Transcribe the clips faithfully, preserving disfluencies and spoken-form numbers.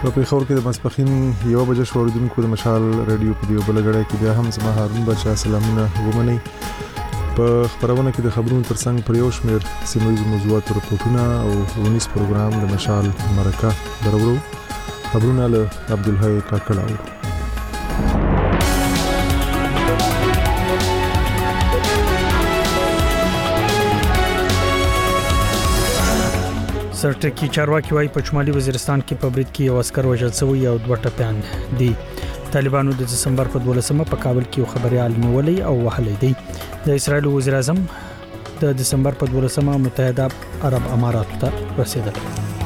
په پیښور کې د ماسپخین یو بجې شوړدونکو د مشال رادیو په دیو بلګړی کې بیا هم زما هارون بچا سلامونه ومني. په خبرونه کې د خبرونو ترڅنګ پر یو شمېر سیمایي موضوعات رپورټونه او ونیس پروګرام د مشال مرکه درورو. خبرونه له عبدالحی کاکړاو. سرټکی چارواکي وايي په شمالي وزیرستان کې په برید کې یو عسكر وژل شوی او دوه ټپيان دي. طالبانو د دسمبر په دولسمه په کابل کې یو خبريال نیولې او وهلې دي. د اسرایل وزیر اعظم د دسمبر په دولسمه متحده عرب امارات ته رسیدل.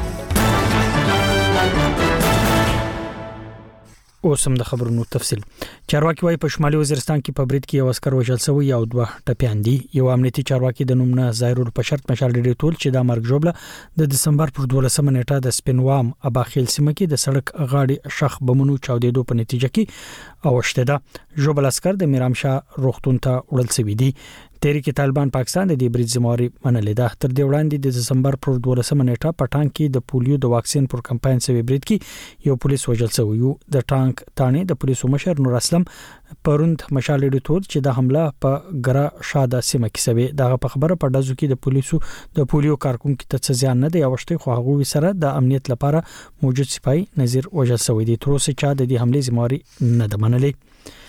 اوسم د خبرونو تفصیل. چارواکي وايي په شمالي وزیرستان کې په برید کې یو عسكر وژل شوی او دوه ټپيان دي. یو امنیتي چارواکي د نوم نه ظاهرول په شرط مشال ډیډي ټول چې د مرګ جوړه د دسمبر پر دولسمه نیټه د سپینوام اباخیل سیمه کې د سړک غاړي شخ بمونو چاودېدو په نتیجه کې اوشته ده. جوبل عسكر د میرامشاه روغتون ته وړل شوی دي. تحریک طالبان پاکستان د دې برید ذمہواری منلې ده. تر دې وړاندې د دسمبر پر دولسمه نیټه په ټانک کې د پولیو د واکسین پر کمپاین سوي برید کې یو پولیس وژل شوی و. د ټانک تانه د پولیسو مشر نور اسلم پروند مشال ډیټور چې د حمله په ګرا شاده سیمه کې سوي دغه په خبره په دازو کې د پولیسو د پولیو کارکونکو ته څه ځان نه دی اوشته خو هغه سره د امنیت لپاره موجود سپای نظیر وژل شوی دی. تر اوسه چا د دې حمله ذمہواری نه ده منلې.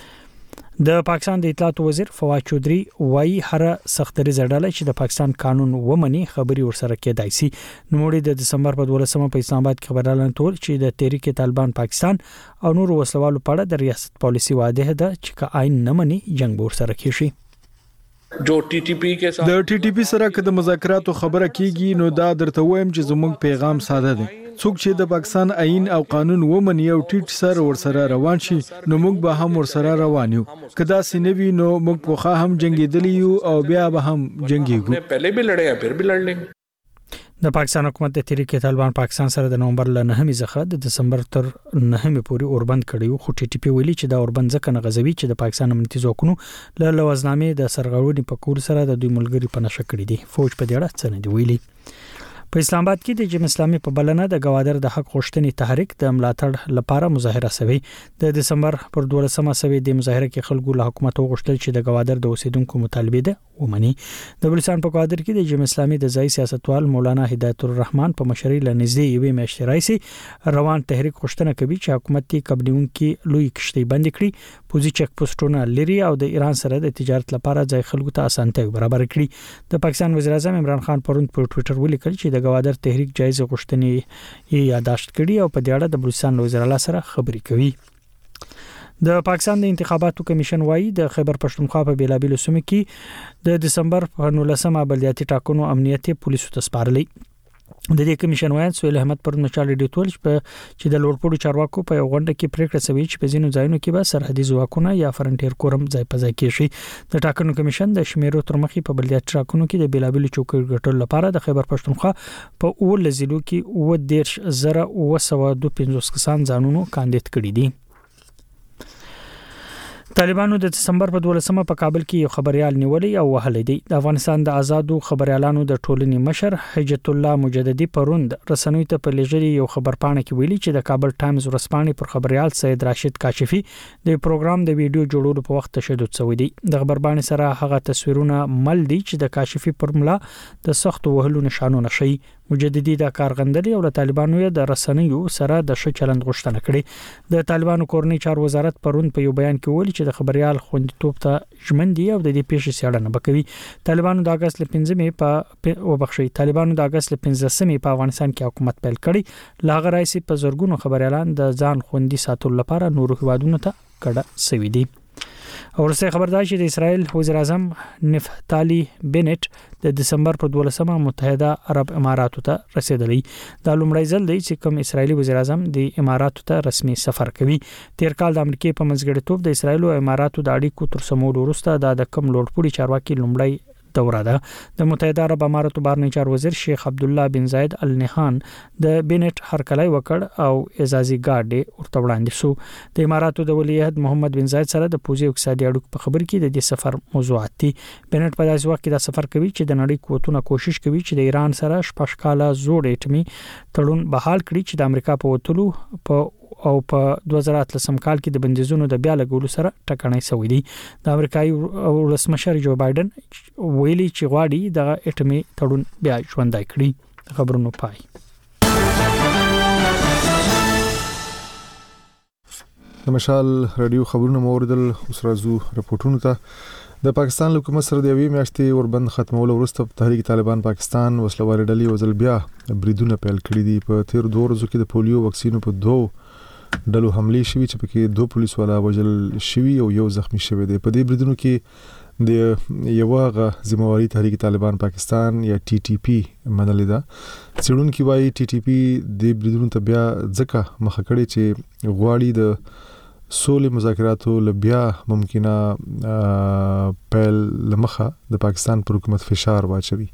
د پاکستان د اطلاعات وزیر فواد چودھری وايي هر سختري زړاله چې د پاکستان قانون ومني خبري ورسره کېدای شي. نوموړي د دسمبر په دولسمه په اسلام آباد کې خبرالان ټول چې د تحریک طالبان پاکستان او نور وسلوالو په اړه د ریاست پالیسی واضح ده چې که آئین نه مني جنگ ورسره کیږي. جو ټي ټي پی کې سره د ټي ټي پی سره د مذاکراتو خبره کیږي نو دا درته وایم چې زموږ پیغام ساده دی. څوک چې د پاکستان آئین او قانون ومني او ټیټ سره ورسره روان شي نو موږ به هم ورسره روان یو. کدا سینوي نو موږ په هم جنگیدلی یو او بیا به هم جنگیږو. پہلے بھی لڑے ہیں پھر بھی لڑ لیں. د پاکستان حکومت د تحریک طالبان پاکستان سره د نومبر ل نهمې څخه د دسمبر تر نهمې پورې اوربند کړیو. خو ټي ټي پی ویلي چې دا اوربند ځکه نه غزوي چې د پاکستان امنیتي ځواکونو له لوازنامې د سرغړونې په کور سره د دوی ملګری په نشه کړی دي. فوج په دې اړه څه نه دی ویلي. په اسلام آباد کې د جمهوریت اسلامي په بلنه د گوادر د حق غوښتنې تحریک د ملاتړ لپاره مظاهره شوی. د دسمبر پر دولسمه شوی د مظاهره کې خلکو له حکومت غوښتل چې د گوادر د اوسیدونکو مطالبه ده ومني. د بلوچستان په گوادر کې د جمهوریت اسلامي د ځای سیاستوال مولانا هدایت الرحمن په مشرۍ لنږدې یوې میاشتې راځي روان تحریک غوښتنه کوي چې حکومت تی قبلونکو لوی کشتۍ بند کړي، پوزي چک پوسټونه لري او د ایران سره د تجارت لپاره ځای خلکو ته اسانتیا برابر کړي. د پاکستان وزیر اعظم عمران خان پرون په ټوئیټر ولیکل چې د گوادر تحریک جایزه غوښتنې یې یاداشت کړي او په دې اړه د بلوچستان وزیر اعلی سره خبرې کوي. د پاکستان د انتخاباتو کمیشن وايي د خیبر پښتونخوا په بیلابیلو سیمو کې د دسمبر په نولسمه بلدیاتي ټاکنو امنیتي پولیسو ته سپارلې. د دې کمیشن وایي سهیل احمد پر مشال ډیټول چې د لوړپوړو چارواکو په یو غونډه کې پریکړه شوې چې په ځینو ځایونو کې به سرحدي ځواکونه یا فرنټیر کورم ځای په ځای کېږي. د ټاکنو کمیشن د شمیرو تر مخې په بلدیاتي ټاکنو کې د بیلابیلو چوکیو ګټلو لپاره د خیبر پښتونخوا په اول ضلعو کې اوه دېرش زره اوه سوه دوه پنځوس کسان ځانونو کاندید کړي دي. طالبانو د دسمبر په دولسمه په کابل کې یو خبريال نیولې او وهلې دي. د افغانستان د آزادو خبريالانو د ټولنې مشر حجت الله مجددي پروند رسنوي ته په لېږلي یو خبرپاڼه کې ویلي چې د کابل ټایمز ورځپاڼې پر خبريال سید راشد کاشفي د پروګرام د ویډیو جوړولو په وخت تشدد شوی دی. د خبرپاڼې سره هغه تصویرونه مل دي چې د کاشفي پر ملا د سخت وهلو نشانونه شي. مجددي د کارغندلي او د طالبانو د رسنیو سره د ښه چلند غوښتنه کړې. د طالبانو کورنۍ چار وزارت پرون په یو بیان کې ویلي چې د خبريال خوندیتوب ته ژمن دي او د دې پیښې څېړنه وکوي. طالبانو د اگست پنځمې په وبخښي طالبانو د اگست پنځمې په افغانستان کې حکومت پیل کړی. لاغه راځي په زورګونو خبريالان د ځان خوندي ساتلو لپاره نورو هیوادونو ته کډه سوي دي. ورسته خبردار چې د اسرائیل وزیر اعظم نفتالی بنت د دسمبر په دولسمه متحده عرب اماراتو ته رسیدلی. دا لومړی ځل دی چې کوم اسرائیلي وزیر اعظم د اماراتو ته رسمي سفر کوي. تیر کال د امریکای په منځګړیتوب د اسرائیل او اماراتو د اړیکو تر سمول وروسته د کم لوړپوړي چارواکي لومړی دوره ده. د متحده عرب اماراتو بهرنی چارو وزیر شیخ عبد الله بن زاید ال نهان د بنټ هرکلی وکړ او اعزازي ګارډ ورته وړاندې شو. د اماراتو د ولی عہد محمد بن زاید سره د پوزي او اقتصادي اړیکو په خبر کې د دې سفر موضوعات دي. بنټ په داسې وخت کې دا سفر کوي چې د نړۍ قوتونه کوشش کوي چې د ایران سره شپږ کاله زوړ اټمي تړون بحال کړي چې د امریکا په وټلو په او په دوه زره اتلسم کال کې د بندیزونو د بیا لګولو سره ټکنۍ شوې دي. د امریکایي ولسمشر جو بایدن ویلي چې غواړي د اټمي تړون بیا ژوندای کړي. خبرونو پای. د مشال رادیو خبرونه موردل اوس راځو رپورټونو ته. د پاکستان حکومت سره د یوې میاشتې اوربند ختمولو وروسته تحریک طالبان پاکستان وسلوال ډلې وزل بیا بریدونه پیل کړي دي. په تیر دوه ورځو کې د پولیو واکسینو په دوه ډلو حملې شوې چې پکې دوه پولیس والا وژل شوي او یو زخمی شوی دی. په دې بریدونو کې د یوغه ذمہواری تحریک طالبان پاکستان یا ټي ټي پی منلې ده. څېړونکو وايي ټي ټي پی د بریدونو ته بیا ځکه مخه کړي چې غواړي د سولې مذاکراتو لبیا ممکنه پیل لمخه د پاکستان پر حکومت فشار واچوي.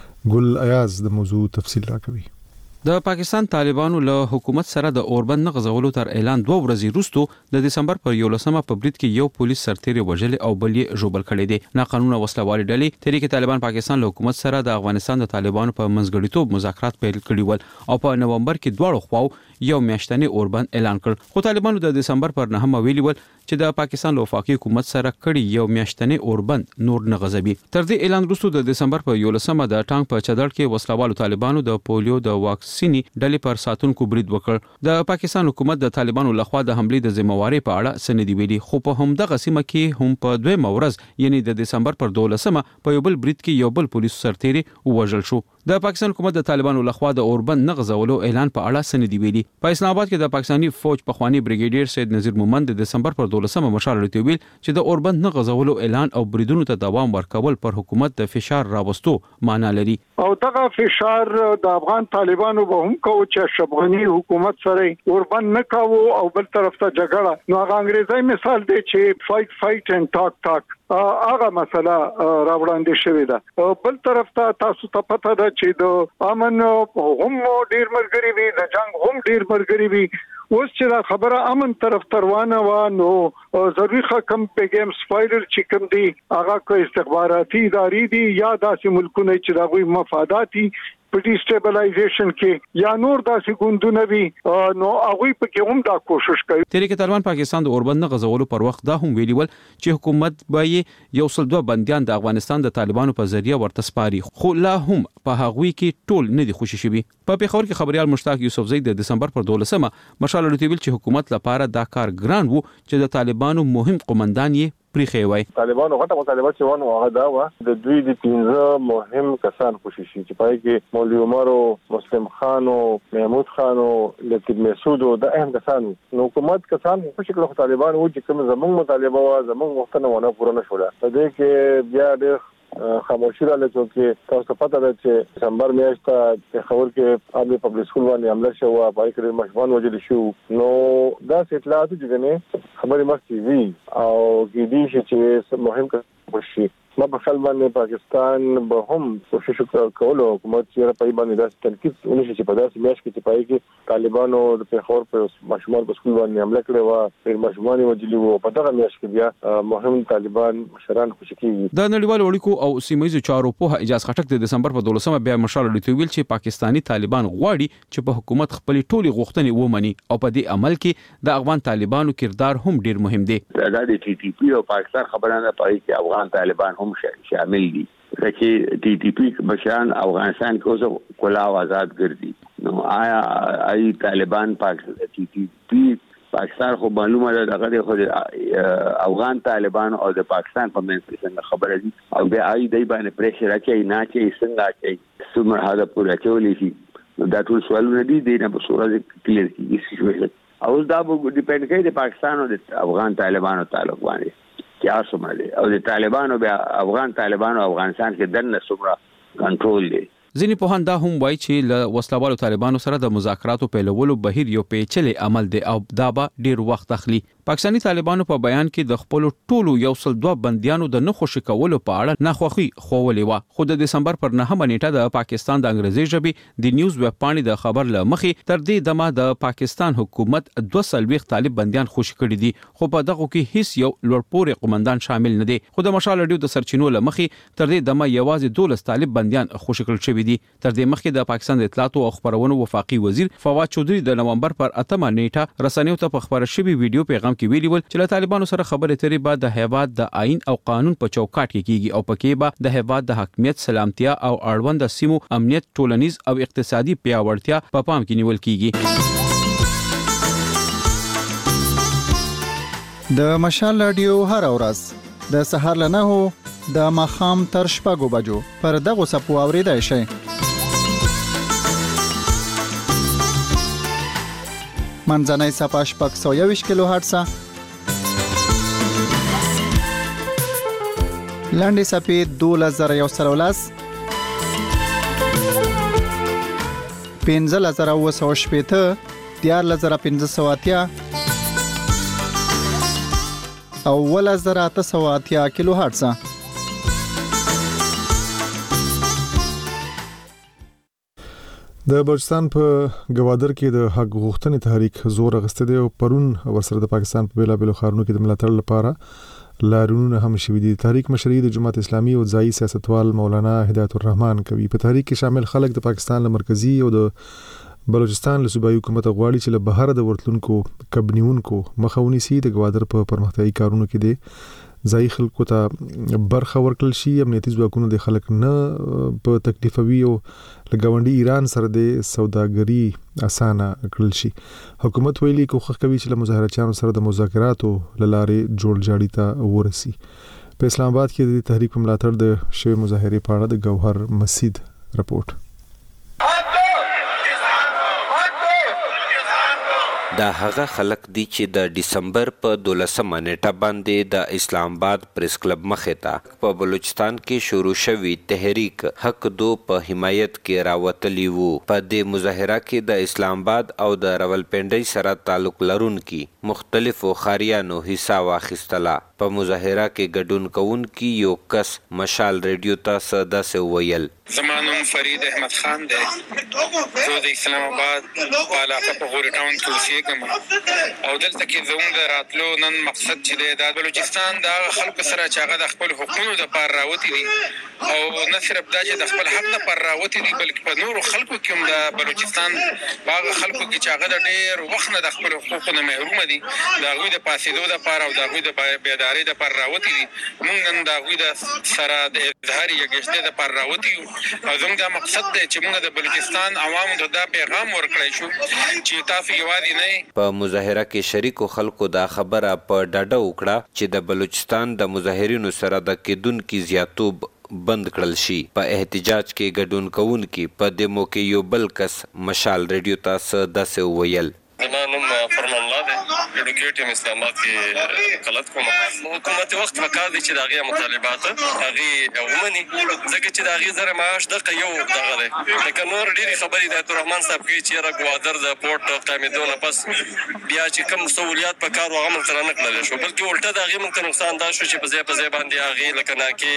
ګل ایاز د موضوع تفصیل راکوي. د پاکستان طالبانو له حکومت سره د اوربند نه غزولو تر اعلان دوه ورځې وروسته د دسمبر پر یولسمه په برید کې یو پولیس سرتیری وژل او بل یې ژوبل کړی دی. ناقانونه وسلوال ډلې تحریک طالبان پاکستان له حکومت سره د افغانستان د طالبانو په منځګړیتوب مذاکرات پیل کړي ول او په نومبر کې دواړو خواو یو میاشتنی اوربند اعلان کړ. خو طالبانو د دسمبر پر نهمه ویلي ول چې د پاکستان له وفاقي حکومت سره کړي یو میاشتنی اوربند نور نه غزبي. تر دې اعلان وروسته د دسمبر په یولسمه د ټانک په چدړ کې وسلوالو طالبانو د پولیو د واکسینی ډلې پر ساتونکو برید وکړ. د پاکستان حکومت د طالبانو لخوا د حملې د ذمہواری په اړه سندې ویلي، خو په همدغه سیمه کې هم په دویمه ورځ یعنی د دسمبر پر دولسمه په یو بل برید کې یو بل پولیس سرتیری وژل شو. د پاکستان حکومت د طالبانو لخوا د اوربند نه غزولو اعلان په اړه سندې ویلي. په اسلام آباد کې د پاکستاني فوج پخوانی بریګیډیر سید نذیر مومند د دسمبر پر دولسمه مشال لري ویل چې د اوربند نه غزولو اعلان او بریدونو ته دوام ورکول پر حکومت د فشار راوستو معنا لري. او دغه فشار د افغان طالبانو به هم کو چې افغاني حکومت سره اوربند نه کاوه او بل طرف ته جګړه. نو هغه انګریزي مثال دی چې فایټ فایټ اند ټاک ټاک هغه مسله راوړاندې شوې ده. بل طرف ته تاسو ته پته ده چې د امن هم ډیر مرګري وي، د جنگ هم ډیر مرګري وي. اوس چې دا خبره امن طرف تروانه و نو ضروري حکم پیغام سپایلر چې کوم دی هغه کو استخباراتي ادارې دي یا داسې ملکونه چې دا غوي مفاداتي پټي سټیبلایزیشن کې یا نور داسې ګوندونه وي نو هغه په کې هم دا کوشش کوي. تحریک طالبان پاکستان د اوربند نه غزولو پر وخت دا هم ویلي ول چې حکومت به یو سل دوه بنديان د افغانستان د طالبانو په ذریعہ ورته سپاري، خو لا هم په هغوی کې ټول نه دي خوشي شوي. په پیښور کې خبريال مشتاق یوسف زئی د دسمبر پر دولسمه مشال لري ویل چې حکومت لپاره دا کار ګران وو چې د طالبانو مهم قومندان یې پریخي وای. طالبانو غټه مطالبه چې ونه هغه دا و د دوی د پنځه مهم کسان خوشي شي چې پای کې مولوی عمر او مسلم خان او محمود خان او لطیف مسعود او د اهم کسان نو حکومت کسان خوشي کړو. طالبان و چې کوم زمونږ مطالبه و زمونږ وختونه ونه پوره نشوله. په دې کې بیا د خاموشي را لته چې تاسو پته ده چې دسمبر میاشت په خبر کې عامه پبلک سکول باندې حمله شو او پای کې مشمان وجل شو. نو دا اطلاعات چې خبرې مخکې وی او کې دي چې مهم کوشش ما په خپل باندې پاکستان به هم کوشش وکولو حکومت چې په باندې داسې تنقید ونشي چې په داسې میاشت کې چې پای کې طالبانو د پیښور په مشمول په سکول باندې حمله کړې و پر مشماني وجلی وو. په دغه میاشت کې بیا مهم طالبان مشران خوشي کیږي. د نړیوالو اړیکو او سیمایي چارو په اجازه خټک د دسمبر په دولسمه بیا مشال لري ویل چې پاکستانی طالبان غواړي چې په حکومت خپل ټولي غوښتنې ومني او په دې عمل کې د افغان طالبانو کردار هم ډیر مهم دی. دا د ټي ټي پی او پاکستان خبره نه پای کې افغان طالبان هم شامل دي چې ټي ټي پی بشان افغانستان کې اوس کلا آزاد ګرځي. نو آیا ای طالبان پاکستان ټي ټي پی پاکستان خو معلومه ده دغه خو افغان طالبان او د پاکستان په منځ کې څنګه خبره دي او بیا ای دای باندې پریشر راکې نه چې څنګه چې څومره هدا پوره کولې شي. دا ټول سوالونه دي د نه په صورت کلیر کیږي او دا به ډیپند کوي د پاکستان او د افغان طالبانو تعلق باندې کیا سمره او د طالبانو بیا افغان طالبانو افغانستان کې دنه سمره کنټرول دي. ځینې پوهان دا هم وایي چې له وسلوالو طالبانو سره د مذاکراتو پیلولو بهیر یو پیچلې عمل دی او دا به ډیر وخت اخلي. پاکستاني طالبانو په بیان کې د خپل ټولو یو سل دوه بنديانو د نه خوشی کولو په اړه ناخوخي خوولې و. خو د دسمبر پر نهمه نیټه د پاکستان د انګریزي ژبې د نیوز ویب پاڼې د خبر له مخې تر دې دمه د پاکستان حکومت دوه سلويخ طالب بنديان خوشی کړي دي، خو په دغه کې هیڅ یو لوړپوړی قومندان شامل نه دي. خو د مشال رادیو د سرچینو له مخې تر دې دمه یوازې دولس طالب بنديان خوشی کړل شوی دي. تر دې مخکې د پاکستان د اطلاعات او خبرونو وفاقي وزیر فواد چودھری د نومبر پر اتمه نیټه رسنیو ته په خبره شوی ویډیو پیغام کې ویلي ول چې له طالبانو سره خبرې اترې بعد د هیواد د آئین او قانون په چوکاټ کې کیږي او پکې به د هیواد د حاکمیت، سلامتیا او اړوند سیمو امنیت، ټولنیز او اقتصادي پیاوړتیا په پام کې نیول کیږي. د مشال رادیو هر ورځ د سهار له نهو د ماښام تر شپږو بجو پر دغه سپو اوریدای شئ. منځنۍ صفحه شپږ سوه یوویشت کیلو هرتز، لنډې صفحې دولس زره یو سل او لس، پنځلس زره اوه سوه شپېته، دیارلس زره پنځه سوه اتیا او اوولس زره اته سوه اتیا کیلو هرتز. د بلوچستان په گوادر کې د حق غوښتنې تحریک زور اخیسته دی او پرون ورسره د پاکستان په بیلابېلو ښارونو کې د ملاتړ لپاره لارونونه هم شوي دي. تحریک مشري د جماعت اسلامي او ځایي سیاستوال مولانا هدایت الرحمن کوي. په تحریک کې شامل خلک د پاکستان له مرکزي او د بلوچستان له صوبایي حکومت غواړي چې له بهر د ورتلونکو کبنیونکو مخه ونیسي. د گوادر په پرمختیايي کارونو کې دي ځای خلکو ته برخه ورکړل شي. امنیتي ځواکونو د خلک نه په تکلیفوي او لګاونډي ایران سره د سوداګري اسانه کړل شي. حکومت ویلي کوښښ کوي چې له مظاهرچیانو سره د مذاکراتو لارې جوړ جاړي ته ورسي. په اسلام آباد کې د تحریک په ملاتړ د شوی مظاهرې په اړه د گوهر مسید رپورت. دا هغه خلک دي چې د دسمبر په دولسمه نیټه باندې د اسلام آباد پریس کلب مخې ته په بلوچستان کې شروع شوی تحریک حق دو په حمایت کې راوتلی وو. په دې مظاهره کې د اسلام آباد او د راولپنډۍ سره تعلق لرونکي مختلفو ښاریانو حصہ واخیستله. په مظاهره کې ګډون کوونکي یو کس مشال ریډیو ته څه داسې وویل: زما نوم فرید احمد خان دی، زه د اسلام آباد په علاقه په غوري ټاون کې اوسېږم او دلته کې زموږ د راتلو نن مقصد چې دی د بلوچستان د هغه خلکو سره چې هغه د خپل حقونو دپاره راوتي دي او نه صرف دا چې د خپل حق دپاره راوتي دي بلکې په نورو خلکو کې هم د بلوچستان په هغه خلکو کې چې هغه د ډېر وخت نه د خپل حقوقو نه محرومه دي د هغوی د پاڅېدو دپاره او د هغوی د بیدارۍ دپاره راوتي دي. موږ نن د هغوی د سره د اظهار یګښتۍ دپاره راوتي یو او زموږ دا مقصد دی چې موږ د بلوچستان عوامو ته دا پیغام ورکړی شو چې تاسو یوازې نه یې. په مظاهره کې شریکو خلکو دا خبره په ډاډه وکړه چې د بلوچستان د مظاهرینو سره د کېدونکي زیاتوب بند کړل شي. په احتجاج کې ګډون کوونکي په دې موقع یو بل کس مشال ریډیو ته څه داسې وویل: زما نوم فرمان الله دی، ایډوکیټ یم اسلام آباد کې قلت کوم. حکومت وخت پکار دی چې د هغې مطالبات هغې ومني ځکه چې د هغې زره معاش دغه یو دغه دی. لکه نور ډېرې خبرې د عطرحمن صاحب کوي چې یاره ګوادر د پورټ قایمېدو نه پس بیا چې کوم سهولیات پکار و هغه موږ ته رانه کړلی شو، بلکې الټه د هغې موږ ته نقصان دا شو چې په ځای په ځای باندې هغې لکه ناکې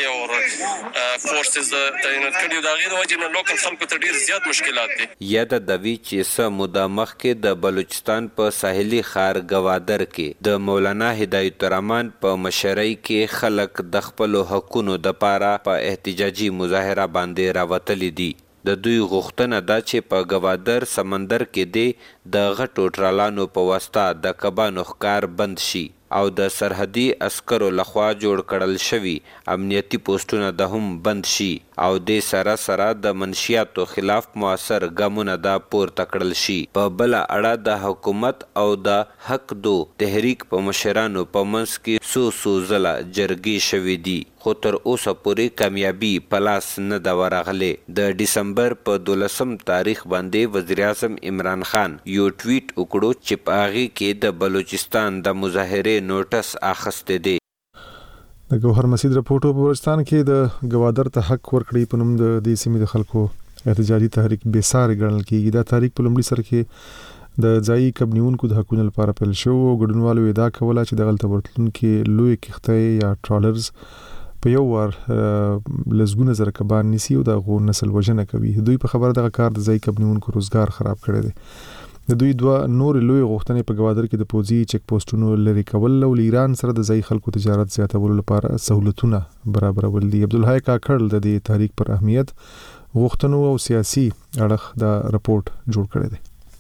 او فورسز تعینات کړي د هغې د وجې نه لوکل خلکو ته ډېر زیات مشکلات دي. یاده دوي چې څه موده مخکې د بلوچستان په ساحلي ښار گوادر کې د مولانا هدایت الرحمن په مشرۍ کې خلک د خپلو حقونو دپاره په احتجاجي مظاهره باندې راوتلي دي. د دوی غوښتنه ده چې په گوادر سمندر کې دی د غټو ټرالانو په واسطه د کبانو ښکار بند شي او د سرحدي عسکرو لخوا جوړ کړل شوي امنیتي پوسټونه د هم بند شي او د سره سره د منشیاتو خلاف مؤثر ګامونه دا پورته کړل شي. په بله اړه د حکومت او د حق دو تحریک په مشرانو په منځ کې څو څو ځله جرګې شوي دي خو تر اوسه پورې کامیابي په لاس نه ده ورغلې. د ډسمبر په دولسم تاریخ باندې وزیر اعظم عمران خان یو ټویټ وکړو چې په هغې کې د بلوچستان د مظاهرې نوټس اخیستی دی. د گوهر مسید رپورټ په بلوچستان کې د گوادر ته حق ورکړي په نوم د دې سیمې د خلکو احتجاجي تحریک بې ساري ګڼل کېږي. دا تحریک په لومړي سر کې د ځایي کبنیونکو د حقوقو لپاره پیل شو او ګډونوالو ادعا کوله چې د غلطه ورتلونکو لوی کښتۍ یا ټرالرز په یو وار لزګونه زره کبان نیسي او د غو نسل وژنه کوي. دوی په خبره دغه کار د ځای کبنیونکو روزګار خراب کړی دی. د دوی دوه نور لوی غوښتنې په گوادر کې د پوزي چک پوسټونو لري کول او ایران سره د ځای خلکو تجارت زیاتولو لپاره سہولتونه برابرول دي. عبدالحی کاکړ د دې تحریک پر اهمیت غوښتنو او سیاسي اړخ دا رپورت جوړ کړی دی.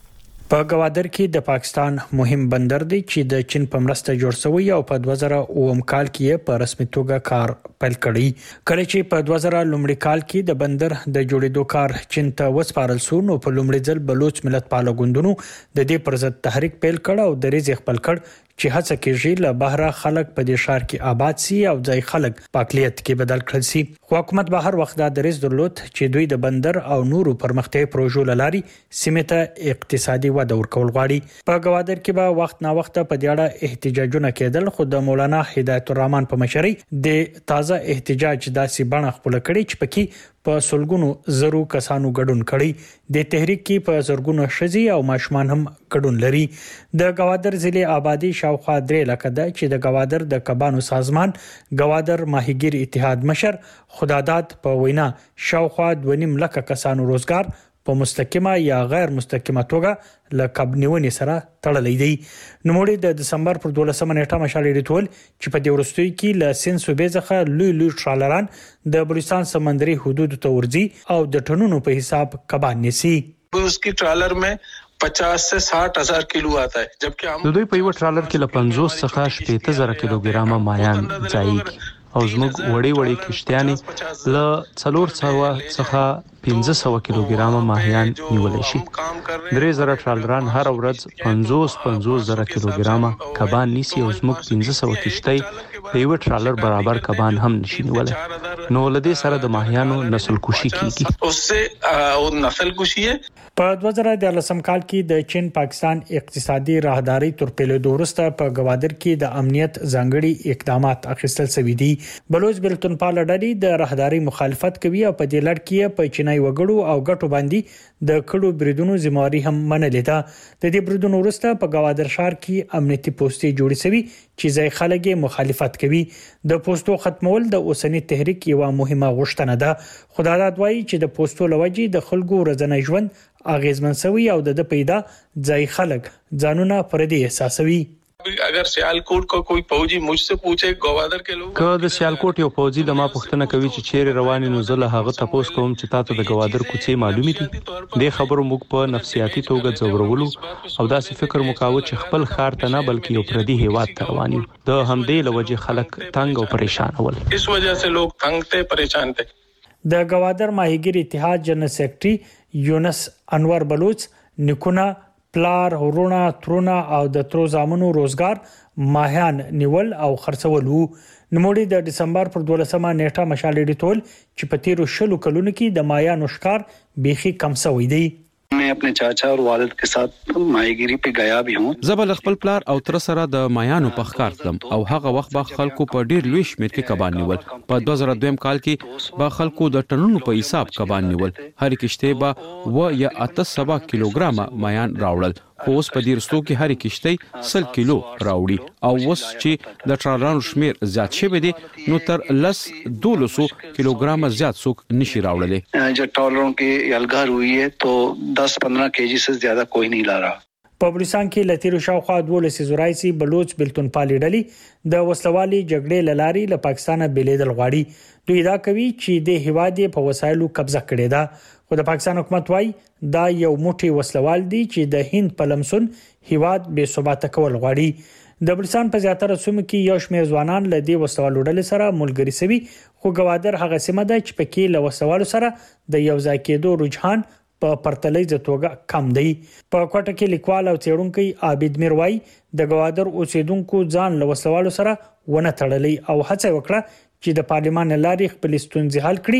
په گوادر کې د پاکستان مهم بندر دی چې د چین په مرسته جوړ شوی او په دوه زره اووه کال کې په رسمي توګه کار پیل کړی. کله چې په دوه زره لومړي کال کې د بندر د جوړېدو کار چین ته وسپارل شو نو په لومړي ځل بلوچ ملت پالو ګوندونو د دې پر ضد تحریک پیل کړ او د ریز خپل کړ چې هڅه کوي له بهره خلک په دې شهر کې آباد سي او ځای خلک پاکلیت کې بدل کړي سي. حکومت به هر وخت د ریز درلود چې دوی د بندر او نورو پرمختیا پروژو لاري سیمه ته اقتصادي وده ورکول غواړي. په گوادر کې به وخت نا وخت په دې اړه احتجاجونه کېدل خو د مولانا هدایت الرحمن په مشرۍ د تازه احتجاج داسې بڼه خپل کړي چې پکې په سلګونو زرو کسانو ګډون کړي. د تحریک کې په زرګونو شذي او ماشومان هم ګډون لري. د گوادر ضلع آبادی شاوخوا درې لکه ده چې د گوادر د کبانو سازمان گوادر ماهیګیر اتحاد مشر خداداد په وینا شاوخوا دوه نیم لکه کسانو روزګار په مستقیمه یا غیر مستقیمه توګه له کبنیونې سره تړلې دي. نوموړي د دسمبر پر دولسمه نیټه مشال ریټول چې په دې ورستوي کې له سین صوبې څخه لوی لوی ټرالران د بلوچستان سمندري حدود ته ورځي او د ټنونو په حساب کبان نیسي. उसकी ट्रॉलर में पचास से साठ हजार किलो आता है जबकि हम د دوی په یو ټرالر کې له پنځوس څخه شپږ زره کیلوګرام مایان ځایږي او زموږ وړي وړي کشتیانې له څلور سوه څخه پنځه سوه کیلوګرام ماهیان نیولای شي. درې زره ټرالران هر ورځ پنځوس پنځوس زره کیلوګرام کبان نیسي او زموږ پنځه سوه کشتۍ په یو ټرالر برابر کبان هم نشي نیولای. نو لدې سره د ماهیانو نسل کشي کیږي. उससे او نسل کشي په دوه زره دولسم کال کې د چین پاکستان اقتصادي راهداري تر پیلېدو وروسته په گوادر کې د امنیت ځانګړي اقدامات اخیستل شوي دي. بلوچ بلتون پال ډلې د راهداري مخالفت کوي او په دې لړ کې په چینای وګړو او ګټو باندې د کډو بریدونو ذمہواری هم منلې ده. د دې بریدونو وروسته په گوادر ښار کې امنیتي پوسټې جوړې شوي چې ځای خلک مخالفت کوي. د پوسټو ختمول د اوسنی تحریک یو مهمه غوښتنه ده. خداداد وایي چې د پوسټو لوجي د خلکو ورځنی ژوند اغیزمن شوی او د پیدا ځای خلک ځانونه پردي احساسوي. اگر سیالکوټ کو کوئی فوجي مجھसे पूछे گوادر के लोग که د سیالکوټ یو فوجي د ما پوښتنه کوي چې چیرې رواني نو زله هغه تاسو کوم چې تاسو د گوادر کوڅې معلومي دي. د خبرو موږ په نفسیاتي توګه ځورولو او داسې فکر مکاوه چې خپل خار ته نه بلکې یو پردي هیواد ته روان یو. د همدې لوجه خلک تنگ او پریشان ول. اس وجہ سے لوگ تنگ ته پریشان ته. د گوادر ماهیګیر اتحاد جنرال سیکرټري یونس انور بلوچ نکونه پلار ورونه ترونه او د ترو زامنو روزګار ماهیان نیول او خرڅول وو. نوموړي د دسمبر پر دولسمه نیټه مشال ډیټول چې په تیرو شلو کلونو کې د ماهیانو ښکار بيخي کم شوی دی. मैं अपने चाचा और वालिद के साथ माहीगिरी पे गया भी हूं. زبل خپل پلار او تر سره د مایانو په ښکار تلم او هغه وخت به خلکو په ډیر لوی شمیر کې کبان نیول. په دوه زره دوه کال کې به خلکو د ټنونو په حساب کبان نیول. هر کشته به و یا اته سوه کیلوګرام مایان راوړل. خو اوس په دې رستو کې هر کشته سل کیلو راوړي او اوس چې د ټرالرانو شمیر زیات شوی دی نو تر لس دولسو کیلوګرام زیات څوک نشي راوړلی. جو ټرالروں کی یلغار ہوئی ہے تو دس پندرہ کیجی سے زیادہ کوئی نہیں لا رہا. په بلوچستان کې لتیرو شاوخوا دولسې زورایسي بلوچ بلتون پالي ډلې د وسلوالي جګړې للاري له پاکستانه بلیدل غواړي. دوی دا کوي چې د هواد په وسایلو قبضه کړي ده. خو د پاکستان حکومت وايي دا یو موټي وسلوال دي چې د هند په لمسون هواد بے ثبات کول غواړي. د بلوچستان په زیاتره سیمو کې یو شمېر ځوانان له دې وسلوالو ډلې سره ملګري شوي خو گوادر هغه سیمه ده چې پکې له وسلوالو سره د یو ځای کېدو رجحان په پرتلې توګه کم دی. په کوټه کې لیکوال او څېړونکو عابد میر وایي د گوادر اوسیدونکو ځان له وسلوالو سره ونه تړلې او هڅه وکړه چې د پارلمان لارې خپل ستونزې حل کړي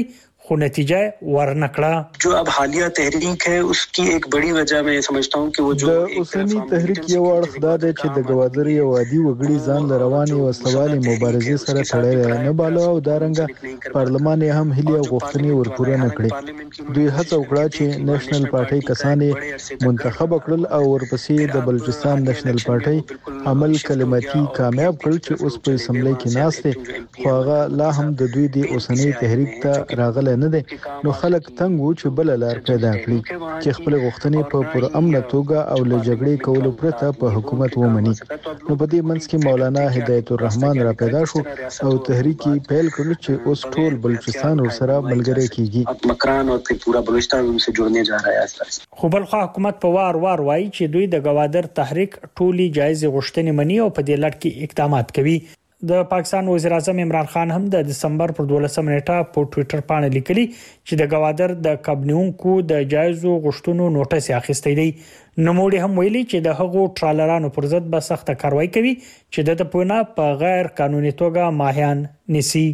خو نتیجه ورنکړه. जो अब हालिया तहरीक है उसकी एक बड़ी वजह मैं समझता हूं कि वो जो د اوسنی تحریک یو اړخ دا دی چې د ګوادر یو عادي وګړي ځان له رواني وسوالي مبارزې سره تړلې نه بالو او دارنګه پارلمان یې هم هلي او غوښتنې ورپوره نه کړې. دوی هڅه وکړه چې نېشنل پارټي کسان منتخب کړل او ورپسې د بلوچستان نېشنل پارټي عمل کلماتي کامیاب کړل چې اوس په اسمبلی کې ناشته خو هغه لا هم د دوی د اوسنی تحریک ته راغله نه دي. نو خلک تنګ وو چې بل لار پیدا کړي چې خپل غوښتنې په پر امن توګه او له جګړې کولو پرته په حکومت ومني. نو په دې منځ کې مولانا هدایت الرحمن را پیدا شو او تحریک پیل کړ چې اوس ټول بلوچستان ورسره ملګری کیږي. مکران او پورا بلوچستان هم سره جوړنے جا رہا ہے اس طرح. خو بل خو حکومت په وار وار وایي چې دوی د ګوادر تحریک ټولي جایز غوښتنې مني او په دې لړ کې اقدامات کوي. د پاکستان وزیر اعظم عمران خان هم د دسمبر پر دولسمه نیټه په ټوئیټر باندې لیکلي چې د ګوادر د کابینونکو د جایزو غوښتنو نوټس اخیستې دي. نوموړي هم ویلي چې د هغو ټرالرانو پر ضد به سخت کاروایی کوي چې د پونه په غیر قانوني توګه ماهیان نسی.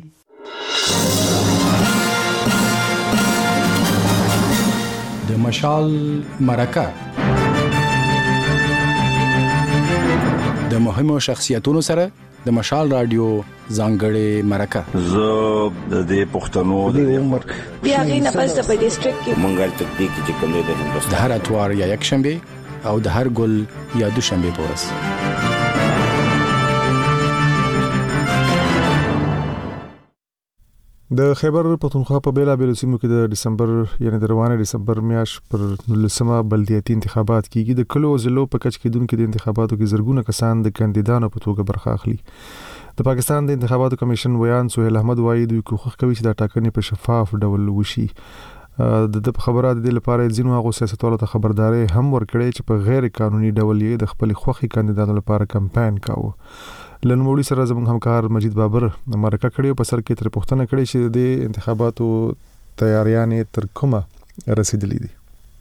د مشال مرکه د مهمو شخصیتونو سره د مشال رادیو ځانګړې مرکه. زه د دې پښتنو د عمر بیا غي نه پس په ډیسټریکټ کې منګل تکتیک چې کوم دی د هندوستان د هر اتوار یا یک شنبه او د هر ګل یا دوشنبه پورس. د خیبر پختونخوا په بیلا بیل سیمو کې د دسمبر یعنی د روانه دسمبر میاشت پر نولسمه بلدیاتي انتخابات کیږي. د کلو ضلعو په کچ کې دونکو د انتخاباتو کې زرګونه کسان د کاندیدانو په توګه برخه اخلي. د پاکستان د انتخاباتو کمیشن ویان سہیل احمد وایي دوی کوښښ کوي چې د ټاکنې په شفاف ډول وشي. د خبرات د لپاره ځینو هغه سیاستوالو ته خبرداري هم ورکړي چې په غیر قانوني ډول یې د خپل خوخي کاندیدانو لپاره کمپاین کاوه. لنموړي سره زموږ همکار مجید بابر مرکه کړی په سر کې تر پښتنه کړی چې د انتخاباتو تیاریانې تر کومه رسیدلې دي.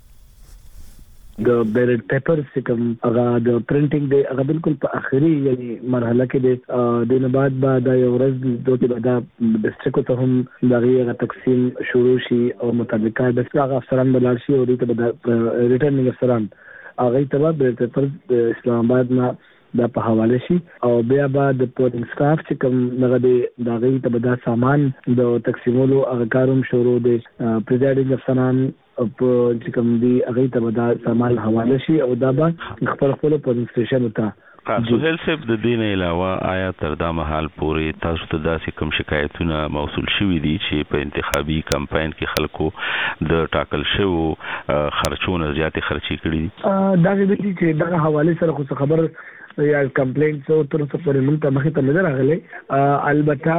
د بیلټ پیپر سکم هغه د پرینټینګ دی هغه بالکل په اخري یعنی مرحله کې دی. د نه بعد بعد یو ورځ دوی بعد ډیسټریکټ ته هم دغه تقسیم شروع شي او مطابقه د هغه افسران بلل شي او د ریټرنینګ افسران هغه ته بیلټ پیپر د اسلام آباد نه دا په حواله شي او بیا بعد د پولینګ سټاف چې کوم دغه د دغه ته به دا سامان د تقسیمولو هغه کاروم شروع دي. پریزایډینګ افسران په چې کوم دی هغه ته به دا سامان حواله شي او دا به خپل خپل پولینګ سټیشن ته. سہیل صاحب د دین علاوه آیا تر دا مهال پورې تاسو ته داسې کوم شکایتونه موصول شوي دي چې په انتخابي کمپاین کې خلکو د ټاکل شوو خرچونه زیاتې خرچي کړي دي؟ دا د دې چې دا حواله سره خو خبر یا کمپلینټس او تر څو پورې موږ ته مخې ته نه راغلي. البته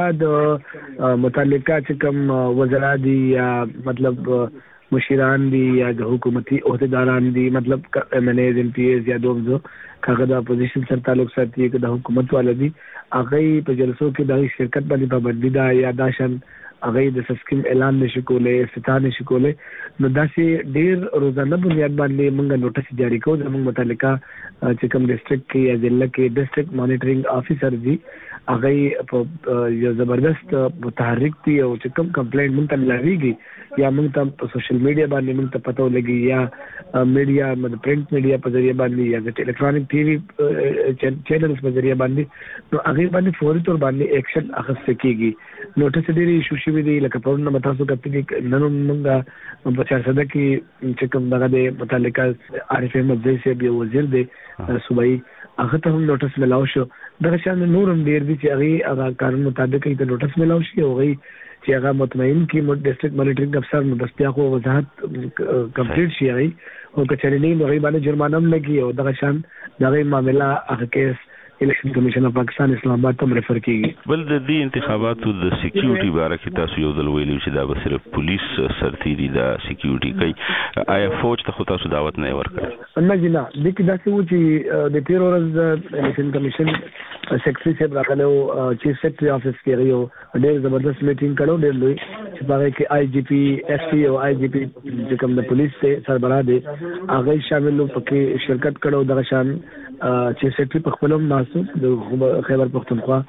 د متعلقه چې کوم وزرا دي یا مطلب مشیران دي یا د حکومتي عہدیداران دي مطلب ایم این ایز ایم پی ایز یا دومزو کاغه د اپوزیشن سره تعلق ساتي چې د حکومت والدي هغه په جلسو کې د شرکت باندې پابندي دا یا داشن هغه د سسکم اعلان نشي کولای استثناء نشي کولای. نو داسې ډیر روزانه بنیاد باندې موږ نوټس جاری کوو د موږ متعلقه چې کوم ډیسټریکټ کې یا ضلع کې ډیسټریکټ مانیټرینګ افیسر دي هغه په یو زبردست متحرک دي او چې کوم کمپلینټ موږ ته ملاويږي یا موږ ته په سوشل میډیا باندې موږ ته پته ولګي یا میډیا مطلب پرنٹ میډیا په ذریعہ باندې یا د الکترونیک ټي وي چینلز په ذریعہ باندې نو هغه باندې فوري تور باندې اکشن اخیستل کیږي. نوټس ډیری ایشو شوی دی لکه په نوم تاسو کتلی نن موږ په چار صده کې چې کوم دغه د متعلقه عارف احمد زئی سے به وزیر دی صوبایي هغه ته هم نوټس ملاو شو. دغه شان نورم ډیر دي چې هغه هغه قانون مطابق ته نوټس ملاو شي او هغه چې هغه مطمئن کی مو ډیسټریکټ مانیټرینګ افسر نو دستیا کو وضاحت کمپلیټ شي هغه او کچري نه هغه باندې جرمانه هم لګي او دغه شان دغه معاملہ هغه کیس الیکشن کمیشن اف پاکستان اسلام آباد ته ریفر کیږي. بل د دې انتخاباتو د سکیورټي باره کې تاسو یو ځل ویلو چې دا به صرف پولیس سرتیري د سکیورټي کوي. آیا فوج ته خو تاسو دعوت نه ورکړل؟ نه جنا د کې داسې و چې د تیر ورځ الیکشن کمیشن سیکرټری صاحب راغلو چیف سیکرټری افیس کې یو ډېر زبردست میټینګ کړو ډېر لوی چې هغه کې آی جی پی ایس پی او آی جی پی چې کوم د پولیس سربراہ دي هغه شامل وو پکې شرکت کړو. دغه شان چیف سیکرټری په خپل ناسو د خیبر پختونخوا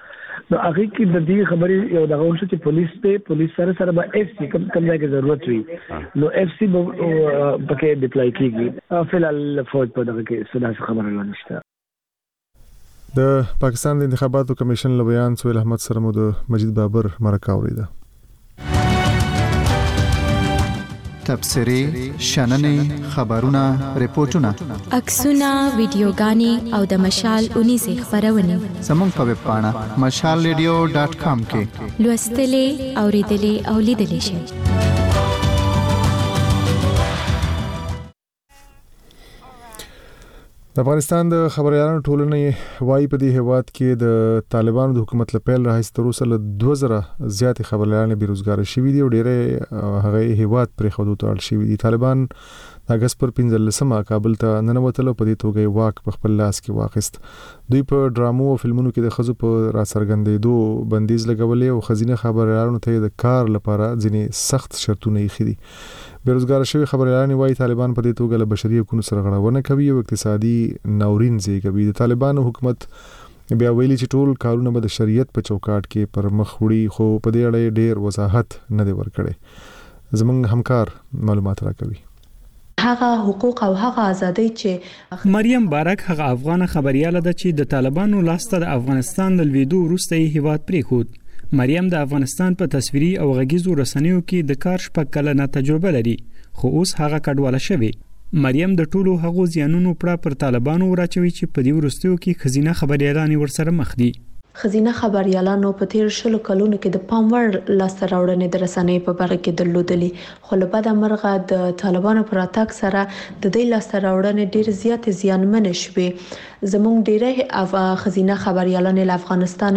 نو هغه کې د دې خبرې یو دغه ونشو چې پولیس ته پولیس سره سره به اف سی کم کم ځای کې ضرورت وي نو اف سی به پکې ډیپلای کیږي فلال فوج په دغه کې سدا خبره نه نشته. د پاکستان د انتخاباتو کمیشن له بیان سویل احمد سره مو د مجید بابر مرکه اوریده. تبصری، شننې، خبرونه، ریپورتونه، عکسونه، ویډیوګانې او د مشال اونیزې خبرونه زموږ په ویب پاڼه مشال ریډیو ډاټ کام کې لوستلې، اوریدلې او لیدلې شئ. د افغانستان د خبريالانو ټولنې وايي په دې هیواد کې د طالبانو د حکومت له پیل راهیسې تر اوسه له دوه زره زیات خبريالان بیروزګار شوي دي او ډېر هغه هیواد پرې خودو ته اړ شوي دي. طالبان د اگست پر پنځلسمه کابل ته ننوتل په دې توګه واک په خپل لاس کې واخیست. دوی په ډرامو او فلمونو کې د خزو په راڅرګندېدو بندیز لګولې او خزینه خبريالانو ته د کار لپاره ځینې سخت شرطونه یې خېدي. بیروزګار شوی خبريالان وايي طالبان په دې توګه له بشري حقوقو سره غړونه کوي او اقتصادي ناورین زیږوي. د طالبانو حکومت بیا ویلي چې ټول کارونه به د شریعت په چوکاټ کې پر مخ وړي خو په دې اړه ډېر وضاحت نه دی ورکړی. زموږ همکار معلومات راکوي. هغه حقوق او هغه ازادي چې مریم بارک هغه افغان خبرياله ده چې د طالبانو لاسته د افغانستان د لویدو وروسته یې هیواد پریښود. مریم د افغانستان په تصویري او غږیزو رسنیو کې د کار شپږ کلنه تجربه لري خو اوس هغه کډواله شوی. مریم د ټولو هغو زیانونو پړه پر طالبانو وراچوي چې په دې وروستیو کې خزینه خبريالان ورسره مخ دي. خزینه خبريالانو په تیر شلو کلونو کې د پاموړ لاسته راوړنې د رسنۍ په برخه کې درلودلې خو له بده مرغه د طالبانو پر اتاک سره د دې لاسته راوړنې ډېر زیات زیانمن شوې. زموږ ډېر خزینه خبريالان له افغانستان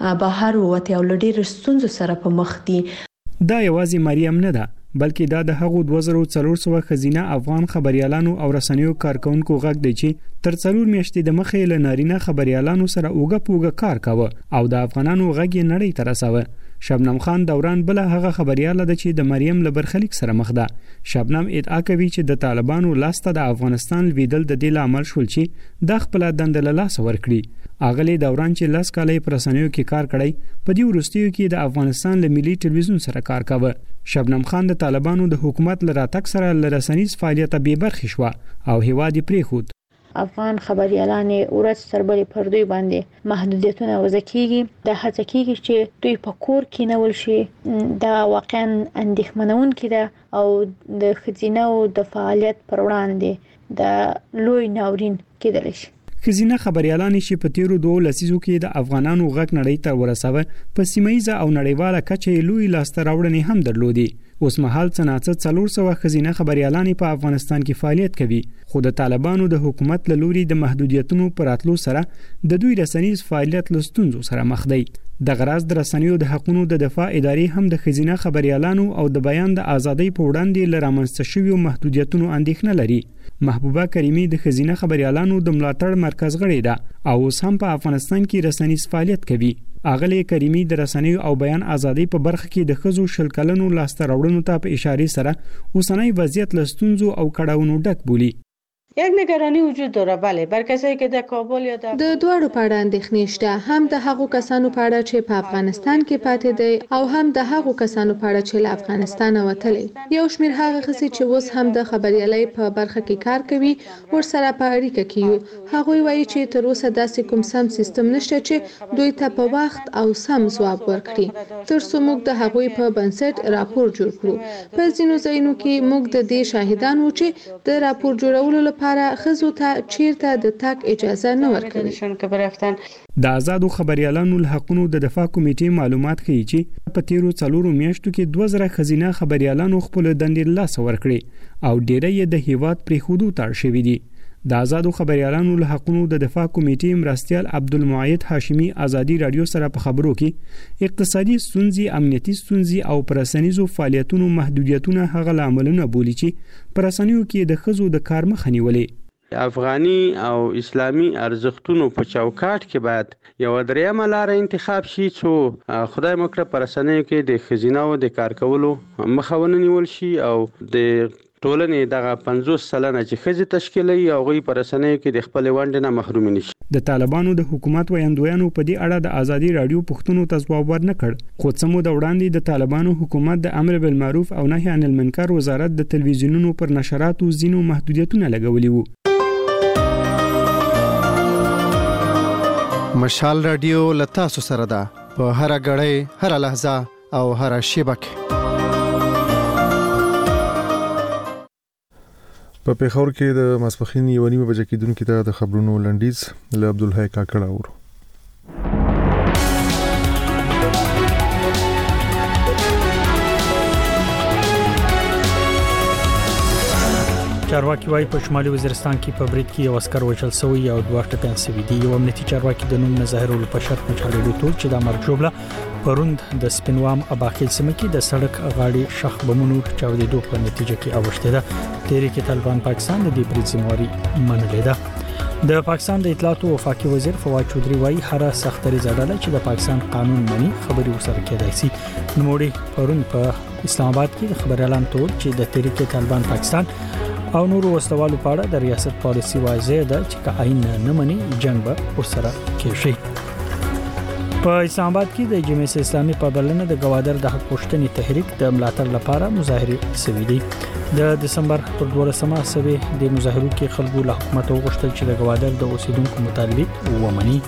بهر وته او ډېر ستونزو سره په مخ دي. دا یوازې مریم نه ده بلکې دا د هغو دوه زره څلور سوه خزینه افغان خبريالانو او رسنیو کارکونکو غږ دی چې تر څلور میاشتې د مخې له نارینه خبريالانو سره اوګه پوګه کار کاوه او د افغانانو غږ یې نړۍ ته رساوه. شبنم خان دوران بل هغه خبرياله ده چې د مریم له برخلیک سره مخ ده. شبنم ادعا کوي چې د طالبانو لاسته د افغانستان ویدل د دې لامل شول چې د خپل دند له لاس ورکړي. اغلی دوران چې لاس کالې پر رسنیو کې کار کړی په دې وروستیو کې د افغانستان له ملي ټلویزیون سره کار کاوه. شبنم خان د طالبانو د حکومت له راتګ سره له رسنیز فعالیت به برخې شو او هیواد پریښود. افغان خبريالان ورځ تر بلې پر دوی باندې محدودیتونه وضع کیږي. د هڅه کیږي چې دوی په کور کې نول شي. دا واقعا اندېښمنونکې ده او د خزینه او د فعالیت پر وړاندې د لوی ناورین کېدل شي. خزینه خبريالان چې په تیرو دوه لسیزو کې د افغانانو غږ نړۍ ته ورساوه په سیمایي او نړیواله کچه لوی لاسته راوړنې هم درلودي. اوس مهال څناڅه څلور سوه خزینه خبريالان په افغانستان کې فعالیت کوي خو د طالبانو د حکومت له لوري د محدودیتونو پر اتلو سره د دوی رسنیز فعالیت له ستونزو سره مخ دی. د غراز د رسنیو د حقوقو د دفاع ادارې هم د خزینه خبريالانو او د بیان د ازادۍ په وړاندې لرامنځته شویو محدودیتونو اندېښنه لري. محبوبه کریمی د خزینه خبريالانو د ملاتړ مرکز غړې ده او اوس هم په افغانستان کې رسنیز فعالیت کوي. اغلی کریمی د رسنیو او بیان ازادۍ په برخه کې د خزو شل کلنو لاسته راوړنو ته په اشاره سره اوسنۍ وضعیت له ستونزو او کړاوونو ډک بولی. یک نگرانی وجود داره بله بر کسایی که در کابل یا در د دوړو په اړه اندېښنې شته هم د هغو کسانو په اړه چې په افغانستان کې پاتې دي او هم د هغو کسانو په اړه چې له افغانستان وتلي. یو شمېر هغه خسي چې اوس هم د خبريالۍ په برخه کې کار کوي ورسره په اړیکه کې یو. هغوی وایي چې تر اوسه داسې کوم سم سیستم نشته چې دوی ته په وخت او سم ځواب ورکړي تر څو موږ د هغوی په بنسټ راپور جوړ کړو. په ځینو ځایونو کې موږ د دې شاهدان وو چې د راپور جوړولو لپاره خزو ته چیرته د تک اجازه نه ورکړي. د آزادو خبريالانو له حقوقو د دفاع کمیټې معلومات ښیي چې په تیرو څلورو میاشتو کې دوه زره خزینه خبريالانو خپل دندې لاس ورکړي او ډېری یې د هیواد پرې خودو تړ شوي دي. د آزادو خبريالانو له حقوقو د دفاع کمیټې مرستيال عبدالمعید هاشمی ازادي رادیو سره په خبرو کې اقتصادي ستونزې، امنیتي ستونزې او پرسنیزو فعالیتونو محدودیتونه هغه لاملونه بولي چې پرسنیو کې د خزو د کار مخه نیولې. افغاني او اسلامي ارزښتونو په چوکاټ کې باید یو درېیمه لار انتخاب شي چې خدای مکړه پرسنیو کې د خزینه او د کار کولو مخه ونیول شي او د ټولنې دغه پنځوس سلنه چې ښځې تشکیلوي او هغوی په رسنیو کې د خپلې ونډې نه محروم نشي. د طالبانو د حکومت ویاندویانو په دې اړه د ازادي رادیو پوښتنو ته ځواب ورنه کړ، خو څه موده وړاندې د طالبانو حکومت د امر بالمعروف او نهي عن المنکر وزارت د تلویزیونونو پر نشراتو ځینو محدودیتونه لګولي وو. مشال رادیو له تاسو سره ده په هر غړی، هر لحظه او هر شیبه کې. په پیښور کې د ماسپخین یو نیمه بجې کېدونکو ته د خبرونو لنډیز له عبدالحی کاکړ اورو. چارواکي وايي په شمالي وزیرستان کې په برید کې یو عسكر وژل شوی او دوه ټپيان شوي دي. یو امنیتي چارواکي د نوم نظاهرولو په شرط مچالې ټول چې د مرجوبله پروند د سپینوام اباخیل سیمه کې د سړک غاړي شخ بمونو چاودېدو په نتیجه کې اوښته ده. تحریک طالبان پاکستان د دې برید ذمہواری منلې ده. د پاکستان د اطلاعات او وفاقي وزیر فواد چودري وايي هر سخت ریزاډاله چې د پاکستان قانون مني خبري وسره کېدای شي. نوموړي پرون په اسلام آباد کې د خبر اعلان ټول چې د تحریک طالبان پاکستان او نورو وسوالو په اړه د ریاست پالیسي واضح ده چې که آئین نه مني جنگ به ورسره کېږي. په اسلام آباد کې د جمعیت اسلامي په بلنه د گوادر د حق پوښتنې تحریک د ملاتړ لپاره مظاهره شوې دي. د دسمبر پر دولسمه سوي د مظاهرو کې خلکو له حکومت وغوښتل چې د گوادر د اوسیدونکو مطالبه ومني.